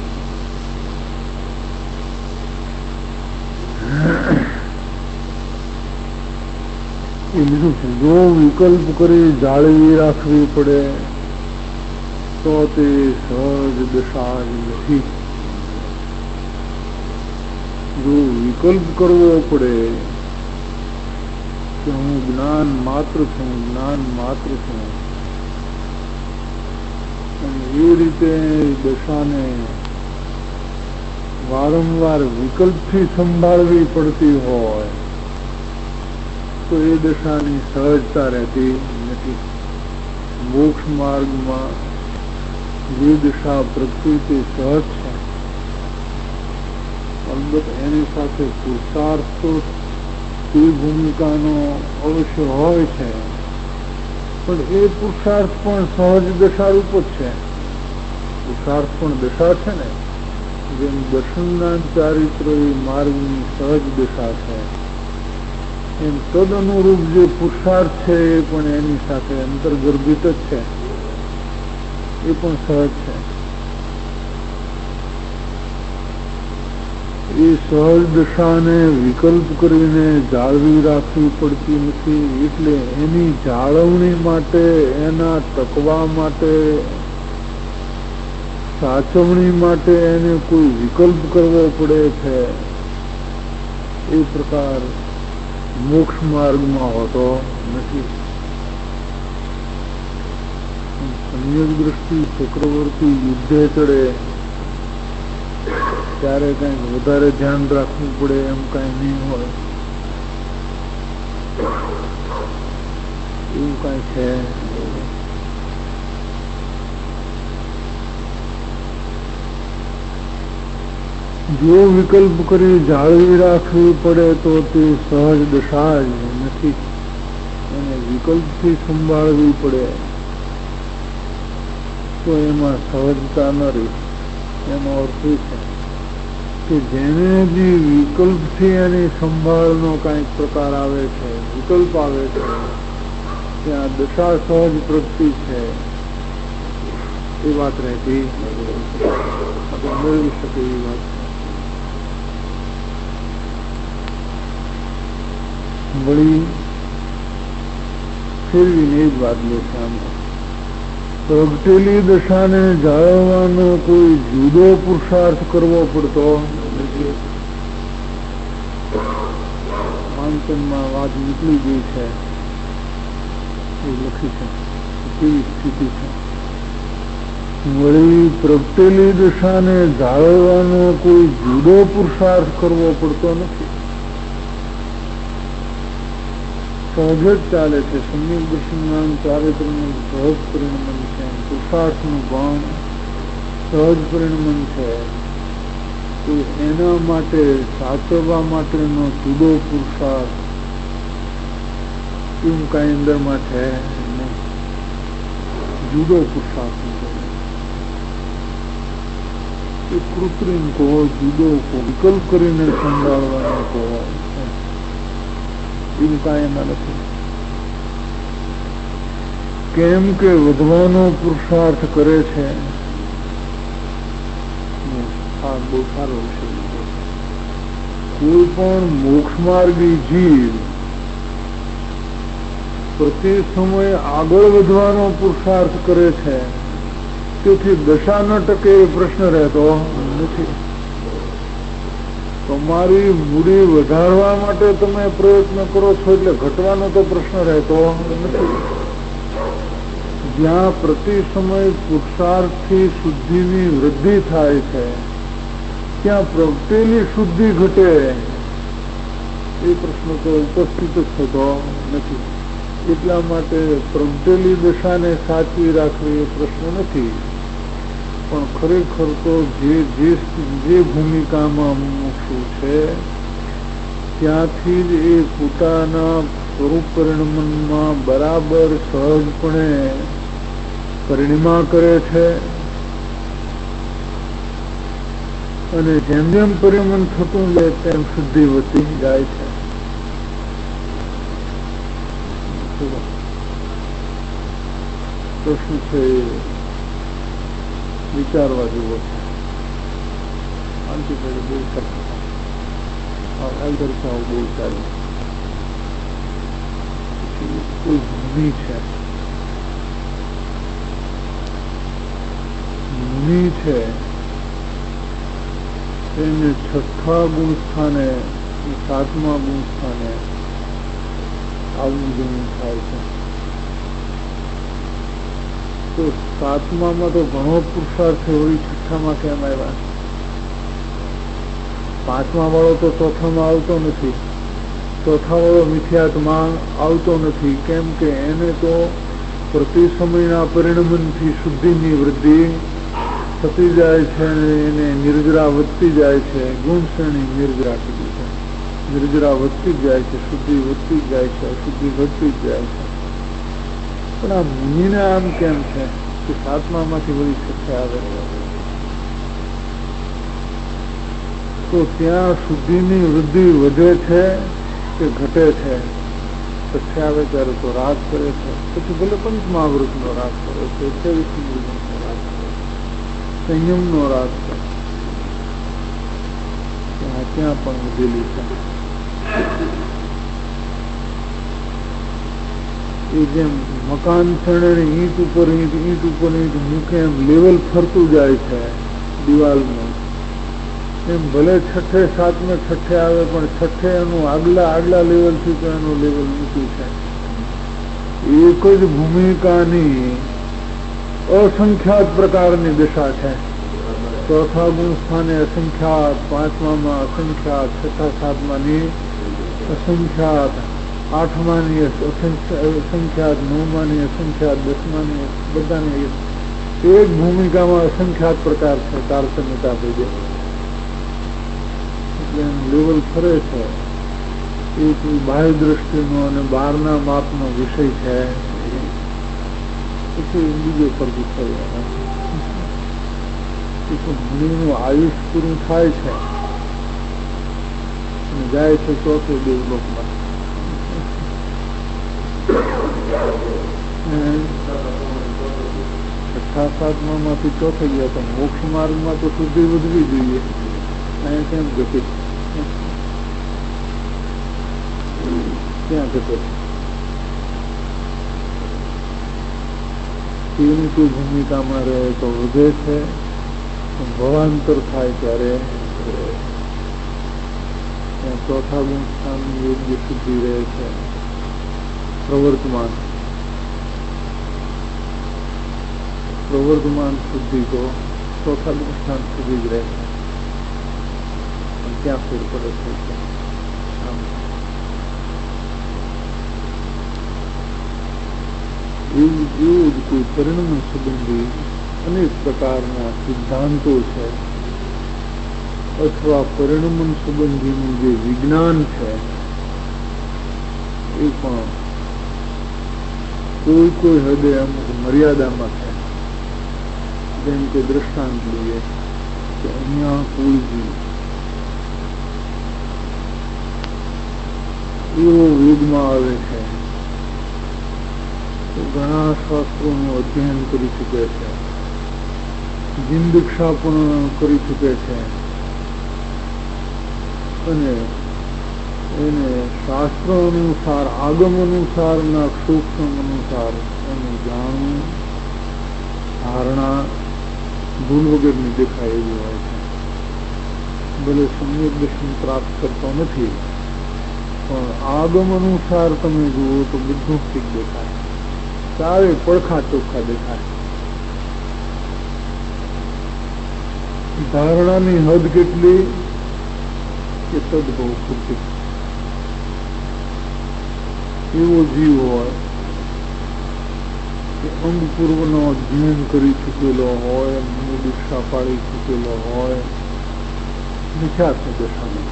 એ લીધું છે. જો વિકલ્પ કરી જાળવી રાખવી પડે તો તે સહજ દશા નથી. જો વિકલ્પ કરવો પડે કે હું જ્ઞાન માત્ર છું, જ્ઞાન માત્ર છું, અને એ રીતે દશાને વારંવાર વિકલ્પથી સંભાળવી પડતી હોય તો એ દશાની સહજતા રહેતી નથી. મોક્ષ માર્ગમાં જે દશા પ્રકૃતિ સહજ છે, અલબત્ત એની સાથે પુરુષાર્થ તો તે ભૂમિકાનો અવશ્ય હોય છે, પણ એ પુરુષાર્થ પણ સહજ દશારૂપ જ છે. પુરુષાર્થ પણ દશા છે ને, જેમ દર્શનના ચારિત્ર એ માર્ગની સહજ દશા છે, એમ તદ અનુરૂપ જે પુરુષાર્થ છે એ પણ એની સાથે અંતર્ગર્ભિત જ છે, એ પણ સહજ છે. એ સહજ દશાને વિકલ્પ કરીને જાળવી રાખવી પડતી નથી. એટલે એની જાળવણી માટે, એના ટકવા માટે સાચવણી માટે એને કોઈ વિકલ્પ કરવો પડે છે, એ પ્રકાર મોક્ષ માર્ગમાં હોતો નથી. સમ્યક દ્રષ્ટિ ચક્રવર્તી યુદ્ધે ચડે ત્યારે કઈક વધારે ધ્યાન રાખવું પડે એમ કઈ નહીં હોય, એવું કઈ છે. જો વિકલ્પ કરી જાળવી રાખવી પડે તો તે સહજ દશા જ નથી, એને વિકલ્પથી સંભાળવી પડે તો એમાં સહજતા ન રહી. એનો અર્થ એ છે કે જેને બી વિકલ્પથી એની સંભાળનો કાંઈક પ્રકાર આવે છે, વિકલ્પ આવે છે, ત્યાં દશા સહજ પ્રગતિ છે એ વાત રહેતી આપણે મેળવી શકે એવી વાત છે. વળી ફેરવીને એ જ વાત લે છે. આમાં પ્રગટેલી દશાને જાળવવાનો કોઈ જુદો પુરુષાર્થ કરવો પડતો નથી. વાંચનમાં વાત નીકળી ગઈ છે એ લખી છે કેવી સ્થિતિ છે. વળી પ્રગટેલી દશાને જાળવવાનો કોઈ જુદો પુરુષાર્થ કરવો પડતો નથી, સહજ જ ચાલે છે. સમ્યક દર્શન ચારિત્રનું સહજ પરિણમન છે, પુરુષાર્થનું પણ સહજ પરિણમન છે. તો એના માટે સાચવવા માટેનો જુદો પુરુષાર્થ એવું કઈ અંદરમાં છે નહીં. જુદો પુરુષાર્થ એ કૃત્રિમ કહો, જુદો કહો, વિકલ્પ કરીને સંભાળવાનો કહો, એવું કાંઈ એમાં નથી. કેમ કે વધવાનો પુરુષાર્થ કરે છે. આ બહુ સારો વિષય. કોઈ પણ મોક્ષ માર્ગી જીવ પ્રતિ સમયે આગળ વધવાનો પુરુષાર્થ કરે છે, તેથી દશા ન ટકે એ પ્રશ્ન રહેતો નથી. તમારી મૂડી વધારવા માટે તમે પ્રયત્ન કરો છો એટલે ઘટવાનો તો પ્રશ્ન રહેતો નથી. જ્યાં પ્રતિ સમય પુરુષાર્થથી શુદ્ધિની વૃદ્ધિ થાય છે ત્યાં પ્રગટેલી શુદ્ધિ ઘટે એ પ્રશ્ન તો ઉપસ્થિત જ થતો નથી. એટલા માટે પ્રગટેલી દશાને સાચવી રાખવી એ પ્રશ્ન નથી. પણ ખરેખર તો જે જે જે ભૂમિકામાં મુમુક્ષુ છે ત્યાંથી જ એ પોતાના સ્વરૂપ પરિણમનમાં બરાબર સહજપણે પરિણમા કરે છે, અને જેમ જેમ પરિણમન થતું જાય તેમ શુદ્ધિ વધતી જાય છે. પ્રશ્ન છે વિચારવા જેવો છે. શાંતિભાઈ બહુ દર્શાવો બહુ સારી. કોઈ મુનિ છે, મુનિ છે એને છઠ્ઠા ગુણ સ્થાને સાતમા ગુણ સ્થાને આવું જવું થાય છે. તો સાતમામાં તો ઘણો પુરુષાર્થ છે, વળી છઠ્ઠામાં કેમ આવ્યા? પાંચમા વાળો તો ચોથામાં આવતો નથી, ચોથા વાળો મિથ્યાત્માં આવતો નથી. કેમ કે એને તો પ્રતિ સમયના પરિણમનથી શુદ્ધિની વૃદ્ધિ થતી જાય છે અને એને નિર્જરા વધતી જાય છે. ગુણ શ્રેણી નિર્જરા કીધી છે. નિર્જરા વધતી જ જાય છે, શુદ્ધિ વધતી જ જાય છે, અશુદ્ધિ ઘટતી જ જાય છે. પણ આ મુનિને આમ કેમ છે કે સાતમામાંથી વળી છઠ્ઠે આવે? તો ત્યાં શુદ્ધિની વૃદ્ધિ વધે છે કે ઘટે છે? છઠ્ઠે આવે ત્યારે તો રાગ કરે છે. પછી ભલે પંચમહાવૃતનો રાગ કરે છે, અઠ્યાવીસનો રાગ કરે છે, સંયમનો રાગ કરે છે, ત્યાં પણ વધેલી છે. એ જેમ મકાન છેડે ઈંટ ઉપર ઈંટ ઈંટ ઉપર ઈંટ મૂકે એમ લેવલ ફરતું જાય છે દિવાલમાં. એમ ભલે છઠ્ઠે સાતમે છઠ્ઠે આવે પણ છઠ્ઠે એનું આગલા આગલા લેવલથી તો એનું લેવલ ઊંચું છે. એક જ ભૂમિકાની અસંખ્યાત પ્રકારની દિશા છે. ચોથા ગુણ સ્થાને અસંખ્યાત, પાંચમામાં અસંખ્યાત, છઠ્ઠા સાતમાની અસંખ્યાત, આઠમાની અસંખ્યાત, નવમાની અસંખ્યાત, દસમાની બધાની એક ભૂમિકામાં અસંખ્યાત પ્રકાર છે. તારતમ્યતા ભેદે એટલે લેવલ ફરે છે. એ કોઈ બાહ્ય દ્રષ્ટિનો અને બહારના માપનો વિષય છે. પછી બીજો પ્રભુ થયો મુનિનું આયુષ પૂરું થાય છે અને જાય છે ચોથે દેવલોકમાં. છઠ્ઠા સાતમા માંથી ચોથે ગયા તો મોક્ષ માર્ગમાં તો શુદ્ધિ વધવી જોઈએ. અહીંયા કેમ ગતિ ક્યાં ઘટે? એની કોઈ ભૂમિકામાં રહે તો વધે છે, ભવાંતર થાય ત્યારે ત્યાં ચોથા ગુણ સ્થાન યોગ્ય શુદ્ધિ રહે છે. પ્રવર્તમાન પ્રવર્તમાન શુદ્ધિ તો ચોથા ગુણ સ્થાન સુધી જ રહે છે. ક્યાં ફેર પડે છે? એવું એવું જ કોઈ પરિણામ સંબંધી અનેક પ્રકારના સિદ્ધાંતો છે અથવા પરિણમન સંબંધીનું જે વિજ્ઞાન છે એ પણ કોઈ કોઈ હદે અમુક મર્યાદામાં છે. જેમ કે દ્રષ્ટાંત લઈએ કે અહીંયા કોઈ જીવ એવો વેગમાં આવે છે તો ઘણા શાસ્ત્રોનું અધ્યયન કરી ચૂકે છે, જીન-દીક્ષા પણ કરી ચૂકે છે અને એને શાસ્ત્ર અનુસાર, આગમ અનુસારના સૂક્ષ્મ અનુસાર એનું જાણવું, ધારણા ભૂલ વગરની દેખાય એવી હોય છે. ભલે સમ્યક દર્શન પ્રાપ્ત કરતો નથી પણ આગમ અનુસાર તમે જુઓ તો બધું ઠીક દેખાય, ચારે પડખા ચોખ્ખા દેખાય. ધારણાની હદ કેટલી કે તદભવ શુદ્ધિ. એવો જીવ હોય કે અંગ પૂર્વનો અધ્યયન કરી ચૂકેલો હોય, દીક્ષા પાડી ચૂકેલો હોય, નિખ્યાતની દશામાં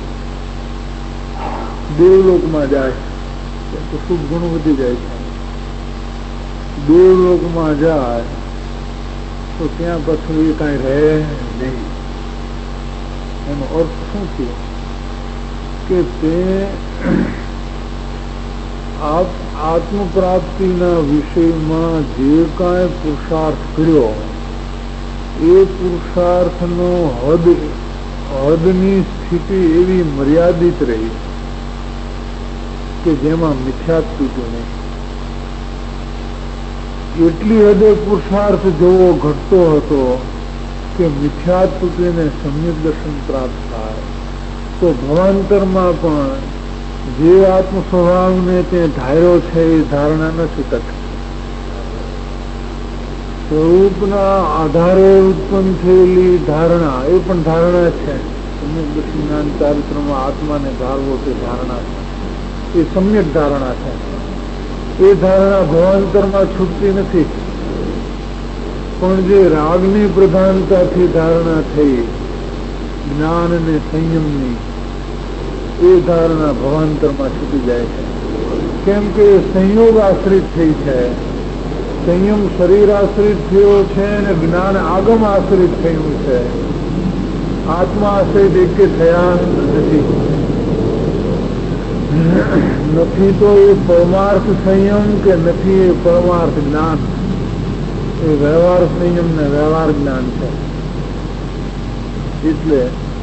દેવલોકમાં જાય તો શુભ ઘણું વધી જાય છે. દેવલોકમાં જાય તો ત્યાં પછી એ કાંઈ રહે નહીં. એનો અર્થ શું છે કે તે આત્મ પ્રાપ્તિના વિષયમાં જે કાંઈ પુરુષાર્થ કર્યો એ પુરુષાર્થનો હદ હદની સ્થિતિ એવી મર્યાદિત રહી કે જેમાં મિથ્યાત્વ તૂટ્યું નહીં. એટલી હદે પુરુષાર્થ જેવો ઘટતો હતો કે મિથ્યાત્વ તૂટીને સમ્યક દર્શન પ્રાપ્ત થાય તો ભવાંતરમાં પણ જે આત્મ સ્વભાવને તે ધાર્યો છે એ ધારણા નથી કરતી. સ્વરૂપના આધારે ઉત્પન્ન થયેલી ધારણા એ પણ ધારણા છે. સમ્યક દર્શન જ્ઞાન ચારિત્રમાં આત્માને ધારવો તે ધારણા છે, એ સમ્યક ધારણા છે. એ ધારણા ભવાંતરમાં છૂટતી નથી પણ જે રાગની પ્રધાનતાથી ધારણા થઈ જ્ઞાન અને સંયમની, એ ધારણા ભવાંતરમાં છૂટી જાય છે. કેમ કે સંયોગ આશ્રિત થઈ છે. સંયમ શરીર આશ્રિત થયો છે અને જ્ઞાન આગમ આશ્રિત થયું છે. આત્મા આશ્રિત એક થયા નથી. નથી તો એ પરમાર્થ સંયમ કે નથી એ પરમાર્થ જ્ઞાન. એ વ્યવહાર સંયમ ને વ્યવહાર જ્ઞાન છે. એટલે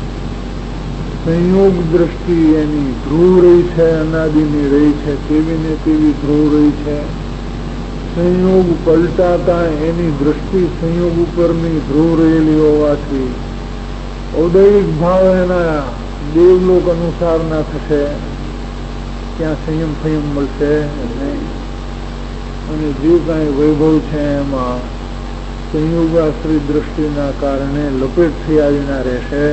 સંયોગ દ્રષ્ટિ એની ધ્રુવ રહી છે, અનાદિની રહી છે, તેવી ને તેવી ધ્રુવ રહી છે. સંયોગ પલટાતા એની દ્રષ્ટિ સંયોગ ઉપરની ધ્રુવ રહેલી હોવાથી ઔદૈવિક ભાવ એના દેવલોક અનુસાર ના થશે, ત્યાં સંયમ સંયમ મળશે નહીં. અને જે કાંઈ વૈભવ છે એમાં સંયોગાશ્રિત દ્રષ્ટિના કારણે લપેટ થઈ આવીના રહેશે.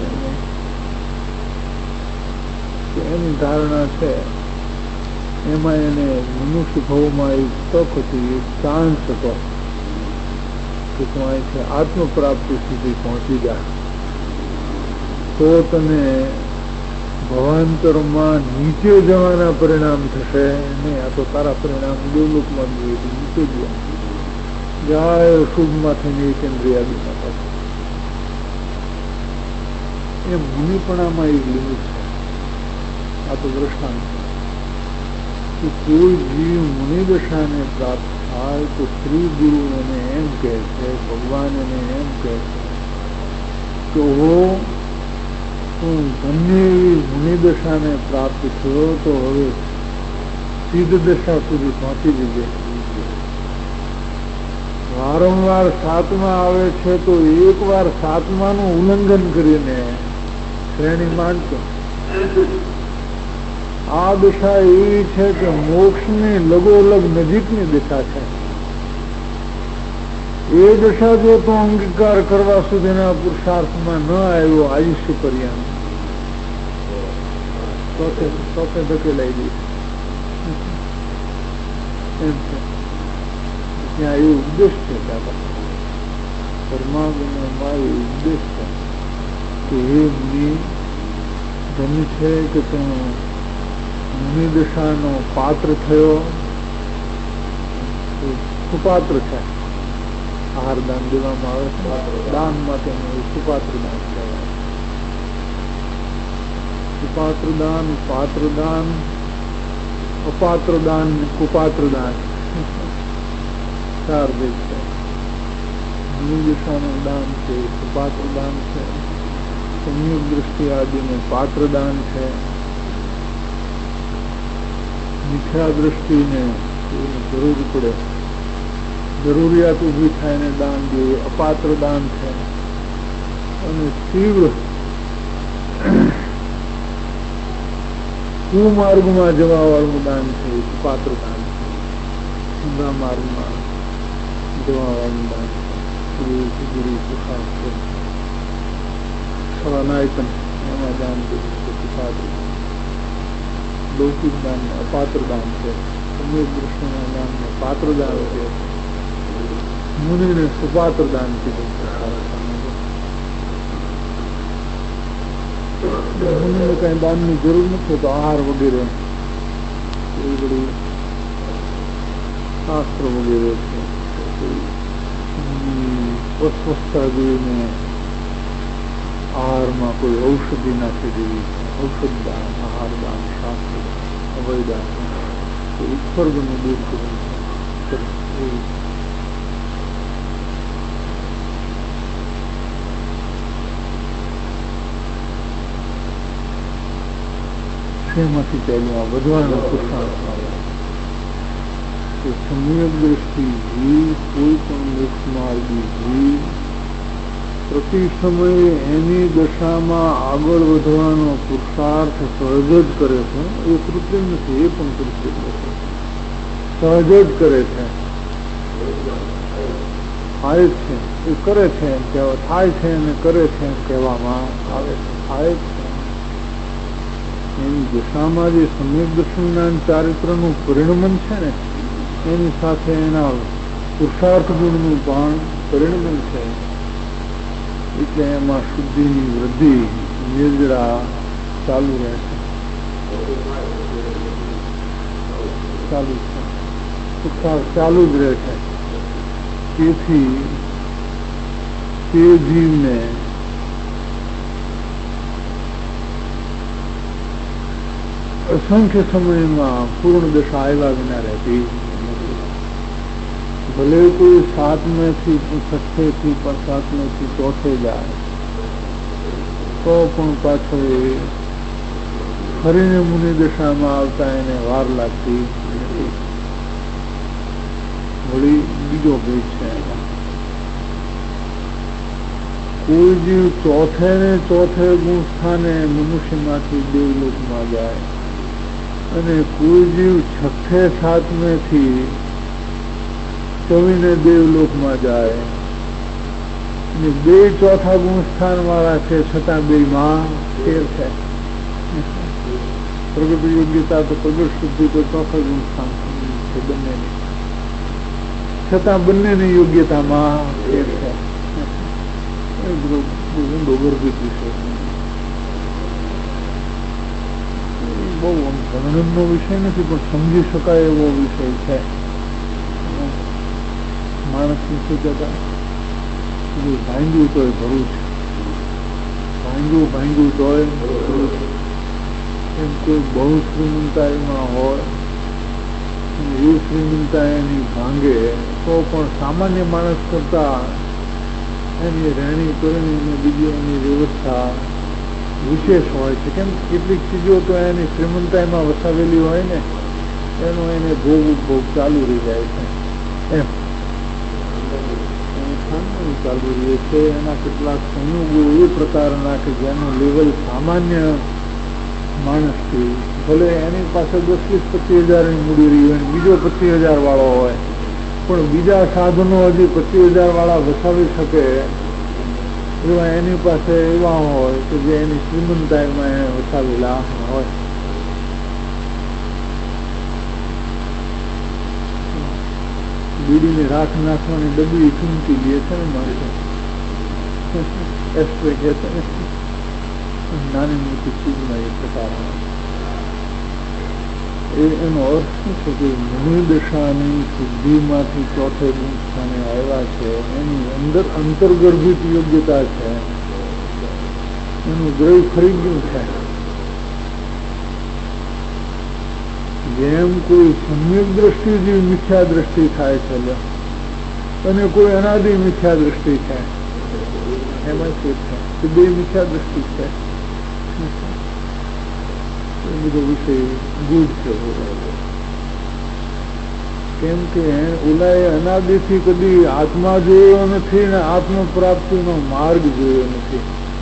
એની ધારણા છે એમાં એને મનુષ્ય ભાવમાં એક તક હતી, એક ચાન્સ હતો કે તું અહીંથી આત્મ પ્રાપ્તિ સુધી પહોંચી જાય તો તને ભવાંતરમાં નીચે જવાના પરિણામ થશે નહીં. આ તો તારા પરિણામ દેવલોકમાં જોઈએ નીચે ગયા જાય શુભમાંથી કેન્દ્રિયા પાસે એ મુનિપણામાં એક લિમિટ છે. આ તો દ્રષ્ટાંત કે કોઈ જીવ મુનિદશાને પ્રાપ્ત થાય તો શ્રી ગુરુ એને એમ કહે છે, ભગવાન એને એમ કહે છે કે તું ધન્ય એવી મુનિદશાને પ્રાપ્ત થયો તો હવે સિદ્ધ દશા સુધી પહોંચી જજે. વારંવાર સાતમા આવે છે તો એક વાર સાતમાનું ઉલ્લંઘન કરીને શ્રેણી માંડતો. આ દિશા એવી છે કે મોક્ષની લગોલગ નજીકની દિશા છે. એ દિશા જો તો અંગીકાર કરવા સુધીના પુરુષાર્થમાં ન આવ્યો આયુષ્ય પર્યંત તો ધકેલાઈ દઈશ એમ છે. ત્યાં એ ઉપદેશ છે દાદા પરમાત્મામાં એ ઉપદેશ છે કે હે મુનિ ધન્ય છે કે તું મુનિદશાનો પાત્ર થયો. સુપાત્ર છે. આહાર દાન દેવામાં આવે છે દાન માટે સુપાત્ર દાન કહેવાય. સુપાત્ર દાન, પાત્ર દાન, અપાત્ર દાન, કુપાત્ર દાન ચાર ભેદ છે. મુનિદશાનું દાન છે, સુપાત્ર દાન છે, સંયુક્ત દ્રષ્ટિ આદિને પાત્ર દાન છે, મિથ્યા દ્રષ્ટિને જરૂર પડે જરૂરિયાત ઉભી થાય ને દાન દેવું અપાત્ર દાન છે. અને તીવ્ર કુમાર્ગમાં જવા વાળું દાન છે એ પાત્ર દાન છે. ઊંધા માર્ગમાં જવા વાળું દાન છે. ગુરુ પુરુષાર્થ સવાનાયતન એમાં દાન દેવું છે પાત્ર. લૌકિક દાન અપાત્ર દાન છે. સમ્યક દૃષ્ટિના દાનને પાત્ર દાન છે. મુનિને સુપાત્ર દાન કીધું. મુનિને કઈ દાનની જરૂર નથી તો આહાર વગેરે એ બધી શાસ્ત્ર વગેરે છે. અસ્વસ્થતા જોઈને આહારમાં કોઈ ઔષધિ નાખી દેવી, ઔષધ દાન, આહાર દાન, શાસ્ત્ર અભય દાન ઉત્સર્ગનું દૂર કરવું છે. એમાંથી પહેલું આ વધવાનો પુરુષાર્થ આવે કે સમ્યક દ્રષ્ટિ જીવ કોઈ પણ મોક્ષ માર્ગી જીવ પ્રતિ સમયે એની દશામાં આગળ વધવાનો પુરુષાર્થ સહજ જ કરે છે. એ કૃત્રિમ નથી, એ પણ કૃત્રિમ નથી, સહજ જ કરે છે. થાય છે એ કરે છે એમ કહેવા થાય છે અને કરે છે એમ કહેવામાં આવે છે. થાય છે એની દશામાં જે સમ્યક દર્શન ચારિત્રનું પરિણમન છે ને એની સાથે એના પુરુષાર્થ ગુણનું પણ પરિણમન છે. એટલે એમાં શુદ્ધિની વૃદ્ધિ નિર્જરા ચાલુ રહે છે. ચાલુ છે પુરુષાર્થ ચાલુ જ રહે છે. તેથી તે જીવને અસંખ્ય સમયમાં પૂર્ણ દશા આવ્યા વિના રહેતી. ભલે કોઈ સાતમે થી છઠ્ઠે થી સાતમે થી ચોથે જાય તો પણ પાછો એ ફરીને મુનિ દશામાં આવતા એને વાર લાગતી નથી. વળી બીજો ભેદ છે. કોઈ જીવ ચોથે ને ચોથે ગુણ સ્થાને મનુષ્યમાંથી દેવલોકમાં જાય અને કોઈ જીવ છઠ્ઠે સાતમે થી ચોવીને દેવલોકમાં જાય અને બે ચોથા ગુણ સ્થાન વાળા છે છતાં બે માં ફેર છે. પ્રગટ યોગ્યતા તો પ્રગટ શુદ્ધિ તો ચોથા ગુણ સ્થાન છે બંનેની, છતાં બંનેની યોગ્યતામાં ફેર છે. ઊંડો ગર્ભિત વિષય, બહુ વર્ણનનો વિષય નથી પણ સમજી શકાય એવો વિષય છે. માણસની શું કહેતા ભાંગ્યું તોય ભરું છે, ભાંગ્યું ભાંગ્યું તોય ભરું છે. એમ કોઈ બહુ શ્રીમંતાઈમાં હોય એ શ્રીમંતા એની ભાંગે તો પણ સામાન્ય માણસ કરતા એની રહેણી કરણી અને બીજી એની વ્યવસ્થા વિશેષ હોય છે. કેમ કેટલીક ચીજો તો એની શ્રીમંતાઈમાં વસાવેલી હોય ને એનો એને ભોગ ઉપભોગ ચાલુ રહી જાય છે. એમ ચાલુ રહે છે. એના કેટલાક સંયોગો એ પ્રકારના કે જેનું લેવલ સામાન્ય માણસથી ભલે એની પાસે દસ વીસ પચીસ હજારની મૂડી રહી હોય બીજો પચીસ હજાર વાળો હોય પણ બીજા સાધનો હજી પચીસ હજાર વાળા વસાવી શકે એવા એની પાસે એવા હોય કે જે એની શ્રીમંતાઈમાં એને વસાવેલા હોય. બીડીને રાખ નાખવાની ડબલી કિંમતી લે છે ને માણસો એસ્ટ્રે કહે છે ને, નાની મોટી ચીજમાં એ પ્રકાર એ એનો અર્થ શું છે કે મનોદશાની શુદ્ધિમાંથી ચોથે ગુણ સ્થાને આવ્યા છે એની અંદર અંતર્ગર્ભિત યોગ્યતા છે, એનું દ્રવ્ય ફરી ગયું છે. જેમ કોઈ સમ્યક દ્રષ્ટિ જેવી મિથ્યા દ્રષ્ટિ થાય છે અને કોઈ અનાદિ મિથ્યા દ્રષ્ટિ છે, એમાં શું છે કે બે મિથ્યા દ્રષ્ટિ છે. એ બધો વિષય ગુડ છે. કેમ કે ઓલાએ અનાદિથી કદી આત્મા જોયો નથી ને આત્મ પ્રાપ્તિનો માર્ગ જોયો નથી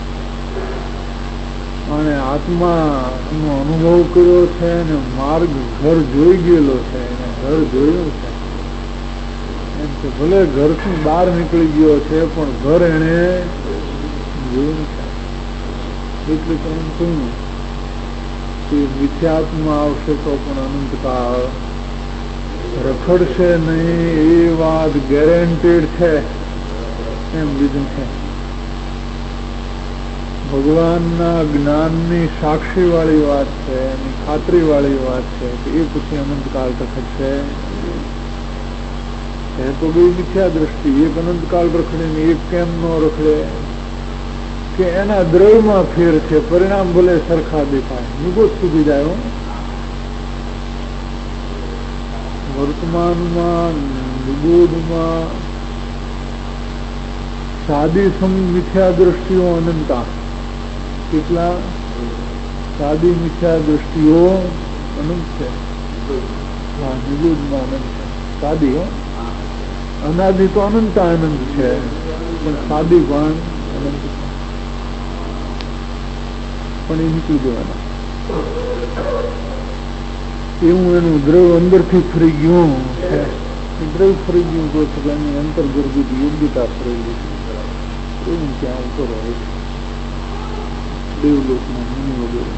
અને આત્માનો અનુભવ કર્યો છે અને માર્ગ ઘર જોઈ ગયેલો છે એને ઘર જોયું છે. એમ કે ભલે ઘરથી બહાર નીકળી ગયો છે પણ ઘર એને જોયું છે. એટલે તો એમ કહ્યું કે મિથ્યાત્મા આવશે તો પણ અનંતકાળ રખડશે નહીં એ વાત ગેરંટેડ છે એમ લીધું છે. ભગવાનના જ્ઞાનની સાક્ષી વાળી વાત છે, એની ખાતરી વાળી વાત છે કે એ પછી અનંતકાળ રખડશે. એ તો બે મિથ્યા દ્રષ્ટિ, એક અનંતકાળ રખડે ને એક કેમ ન રખડે કે એના દ્રવ્યમાં ફેર છે, પરિણામ ભલે સરખા દેખાય, નિગોદ સુધી જાય. વર્તમાનમાં નિગોદમાં સાદી મિથ્યા દ્રષ્ટિઓ અનંતા, કેટલા સાદી મિથ્યા દ્રષ્ટિઓ અનંત છે. નિગોદમાં અનંત છે સાદી, હો અનાદિ તો અનંતા અનંત છે પણ સાદી પણ અનંત છે. પણ એ નીકળી દેવાના એવું એનું દ્રવ્ય અંદરથી ફરી ગયું છે. દ્રવ્ય ફરી ગયું તો એની અંતર્ગર્ભિત યોગ્યતા ફરેલી છે. એવું ત્યાં ઉપર હોય છે દેવલોકમાં મુનિ વગેરે.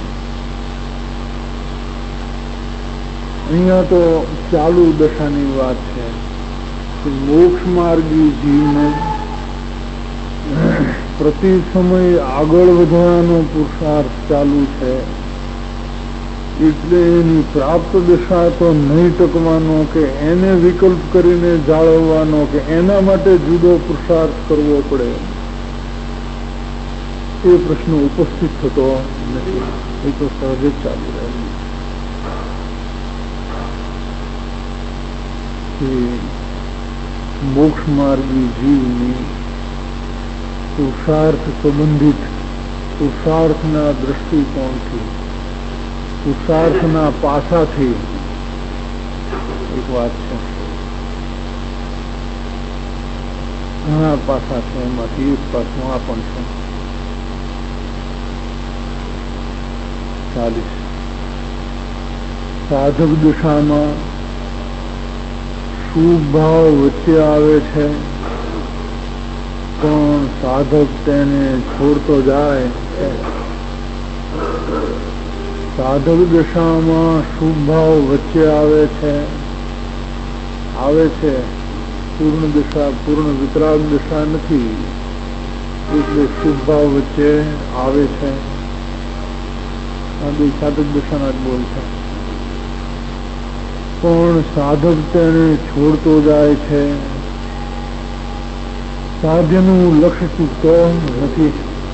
અહીંયા તો ચાલુ દશાની વાત છે કે મોક્ષ માર્ગી જીવને પ્રતિ સમય આગળ વધવાનો પુરુષાર્થ ચાલુ છે એટલે એની પ્રાપ્ત દશા તો નહીં ટકવાનો કે એને વિકલ્પ કરીને જાળવવાનો કે એના માટે જુદો પુરુષાર્થ કરવો પડે એ પ્રશ્ન ઉપસ્થિત થતો નથી. એ તો સહજ જ ચાલુ રહે. મોક્ષ માર્ગી જીવની પુરુષાર્થ સંબંધિત પુરુષાર્થના દ્રષ્ટિકોણથી પુરુષાર્થના પાસાથી એક વાત છે ઘણા પાસા છે, એમાંથી એક પાસું આ પણ છે. ચાલીસ સાધક દિશામાં શુભ ભાવ વચ્ચે આવે છે, પણ સાધક તેને છોડતો જાય છે. સાધક દિશામાં શુભ ભાવ વચ્ચે આવે છે આવે છે પૂર્ણ દિશા પૂર્ણ વિતરાગ દિશા નથી, એટલે શુભ ભાવ વચ્ચે આવે છે. આ બે સાધક દિશાના જ બોલ છે, પણ સાધક તેને છોડતો જાય છે. સાધ્યનું લક્ષ્ય ચૂકતો નથી.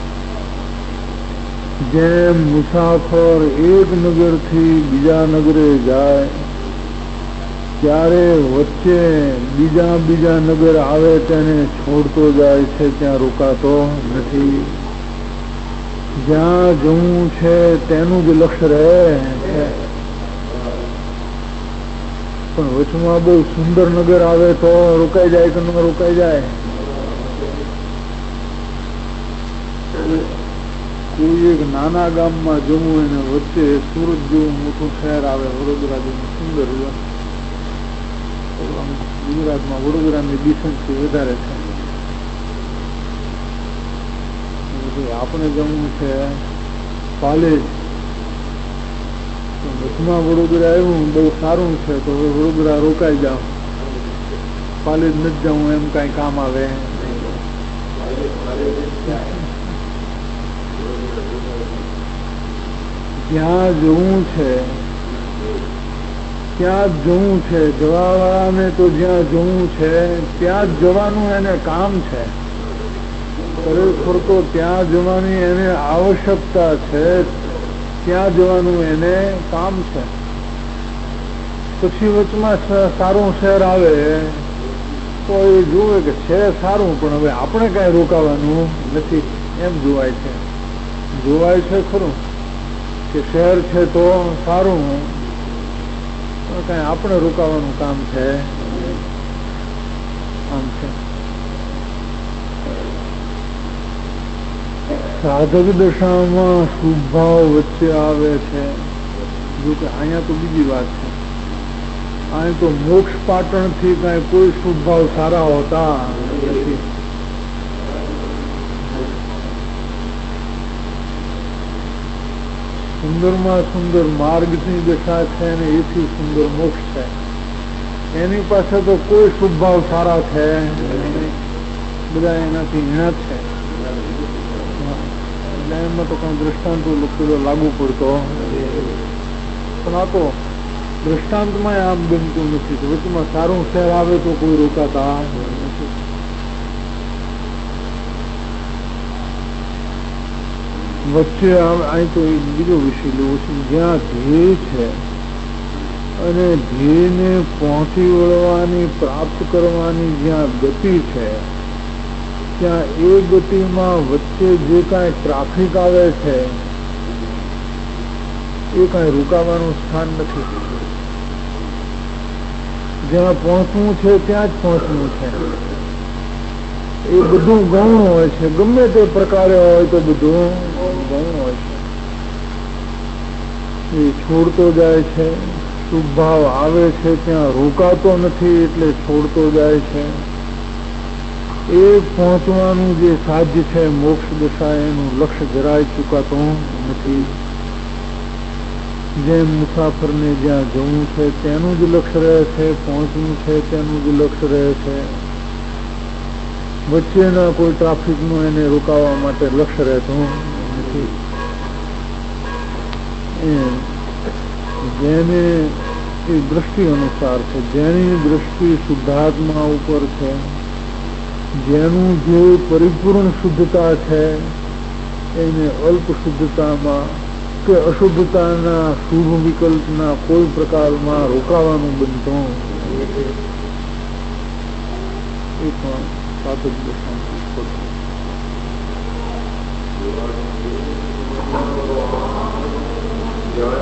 જેમ મુસાફર એક નગરથી બીજા નગરે જાય ત્યારે વચ્ચે બીજા બીજા નગર આવે તેને છોડતો જાય છે, ત્યાં રોકાતો નથી. જ્યાં જવું છે તેનું જ લક્ષ્ય રહે છે, પણ વચમાં બહુ સુંદર નગર આવે તો રોકાઈ જાય કે ન રોકાઈ જાય. કોઈ એક નાના ગામમાં જવું એને વચ્ચે સુરત જેવું મોટું શહેર આવે, વડોદરા જેવું સુંદર. ગુજરાતમાં વડોદરાની ડિસ્ટન્સથી વધારે છે. આપણે જવું છે પાલેજ, વચમાં વડોદરા આવ્યું બહુ સારું છે તો વડોદરા રોકાઈ જાવ, પાલેજ નથી જવું એમ કઈ કામ આવે. જ્યાં જવું છે ત્યાં જ જવું છે, જવાવાળાને તો જ્યાં જવું છે ત્યાં જ જવાનું એને કામ છે. ખરેખર તો ત્યાં જવાની એને આવશ્યકતા છે, ત્યાં જવાનું એને કામ છે. પછી વચમાં સારું શહેર આવે તો એ જોવે કે છે સારું, પણ હવે આપણે કાંઈ રોકાવાનું નથી એમ જોવાય છે. જોવાય છે ખરું કે શહેર છે તો સારું, પણ કાંઈ આપણે રોકાવાનું કામ છે આમ છે. સાધક દશામાં શુભ ભાવ વચ્ચે આવે છે. જોકે અહીંયા તો બીજી વાત છે, અહીંયા તો મોક્ષ પાટણથી કાંઈ કોઈ શુભ ભાવ સારા હોતા નથી. સુંદરમાં સુંદર માર્ગની દશા છે અને એથી સુંદર મોક્ષ છે. એની પાસે તો કોઈ શુભ ભાવ સારા છે, બધા એનાથી હિણા છે. એમાં તો કઈ દ્રષ્ટાંતો લોકો લાગુ પડતો, પણ આ તો દ્રષ્ટાંતમાં આમ બનતું નથી. વચમાં સારું શહેર આવે તો કોઈ રોકાતા નથી. વચ્ચે અહીં તો એક બીજો વિષય લેવો છે. જ્યાં ધ્યેય છે અને ધ્યેયને પહોંચી વળવાની પ્રાપ્ત કરવાની જ્યાં ગતિ છે, ત્યાં એ ગતિમાં વચ્ચે જે કાંઈ ટ્રાફિક આવે છે એ કાંઈ રોકાવાનું સ્થાન નથી. જ્યાં પહોંચવું છે ત્યાં જ પહોંચવું છે. એ બધું ગૌણ હોય છે, ગમે તે પ્રકારે હોય તો બધું ગૌણ હોય છે. એ છોડતો જાય છે. શુભ ભાવ આવે છે ત્યાં રોકાતો નથી, એટલે છોડતો જાય છે. એ પહોંચવાનું જે સાધ્ય છે મોક્ષ દશા, એનું લક્ષ્ય જરાય ચૂકાતું નથી. જેમ મુસાફરને જ્યાં જવું છે તેનું જ લક્ષ્ય રહે છે, પહોંચવું છે તેનું જ લક્ષ્ય રહે છે. વચ્ચેના કોઈ ટ્રાફિકનું એને રોકાવા માટે લક્ષ્ય રહેતું નથી. જેને એ દ્રષ્ટિ અનુસાર છે, જેની દ્રષ્ટિ શુદ્ધાત્મા ઉપર છે, જેનું જે પરિપૂર્ણ શુદ્ધતા છે, એને અલ્પ શુદ્ધતામાં કે અશુદ્ધતાના શુભ વિકલ્પના કોઈ પ્રકારમાં રોકાવાનું બનતું નથી. એ પણ સાધક દશામાં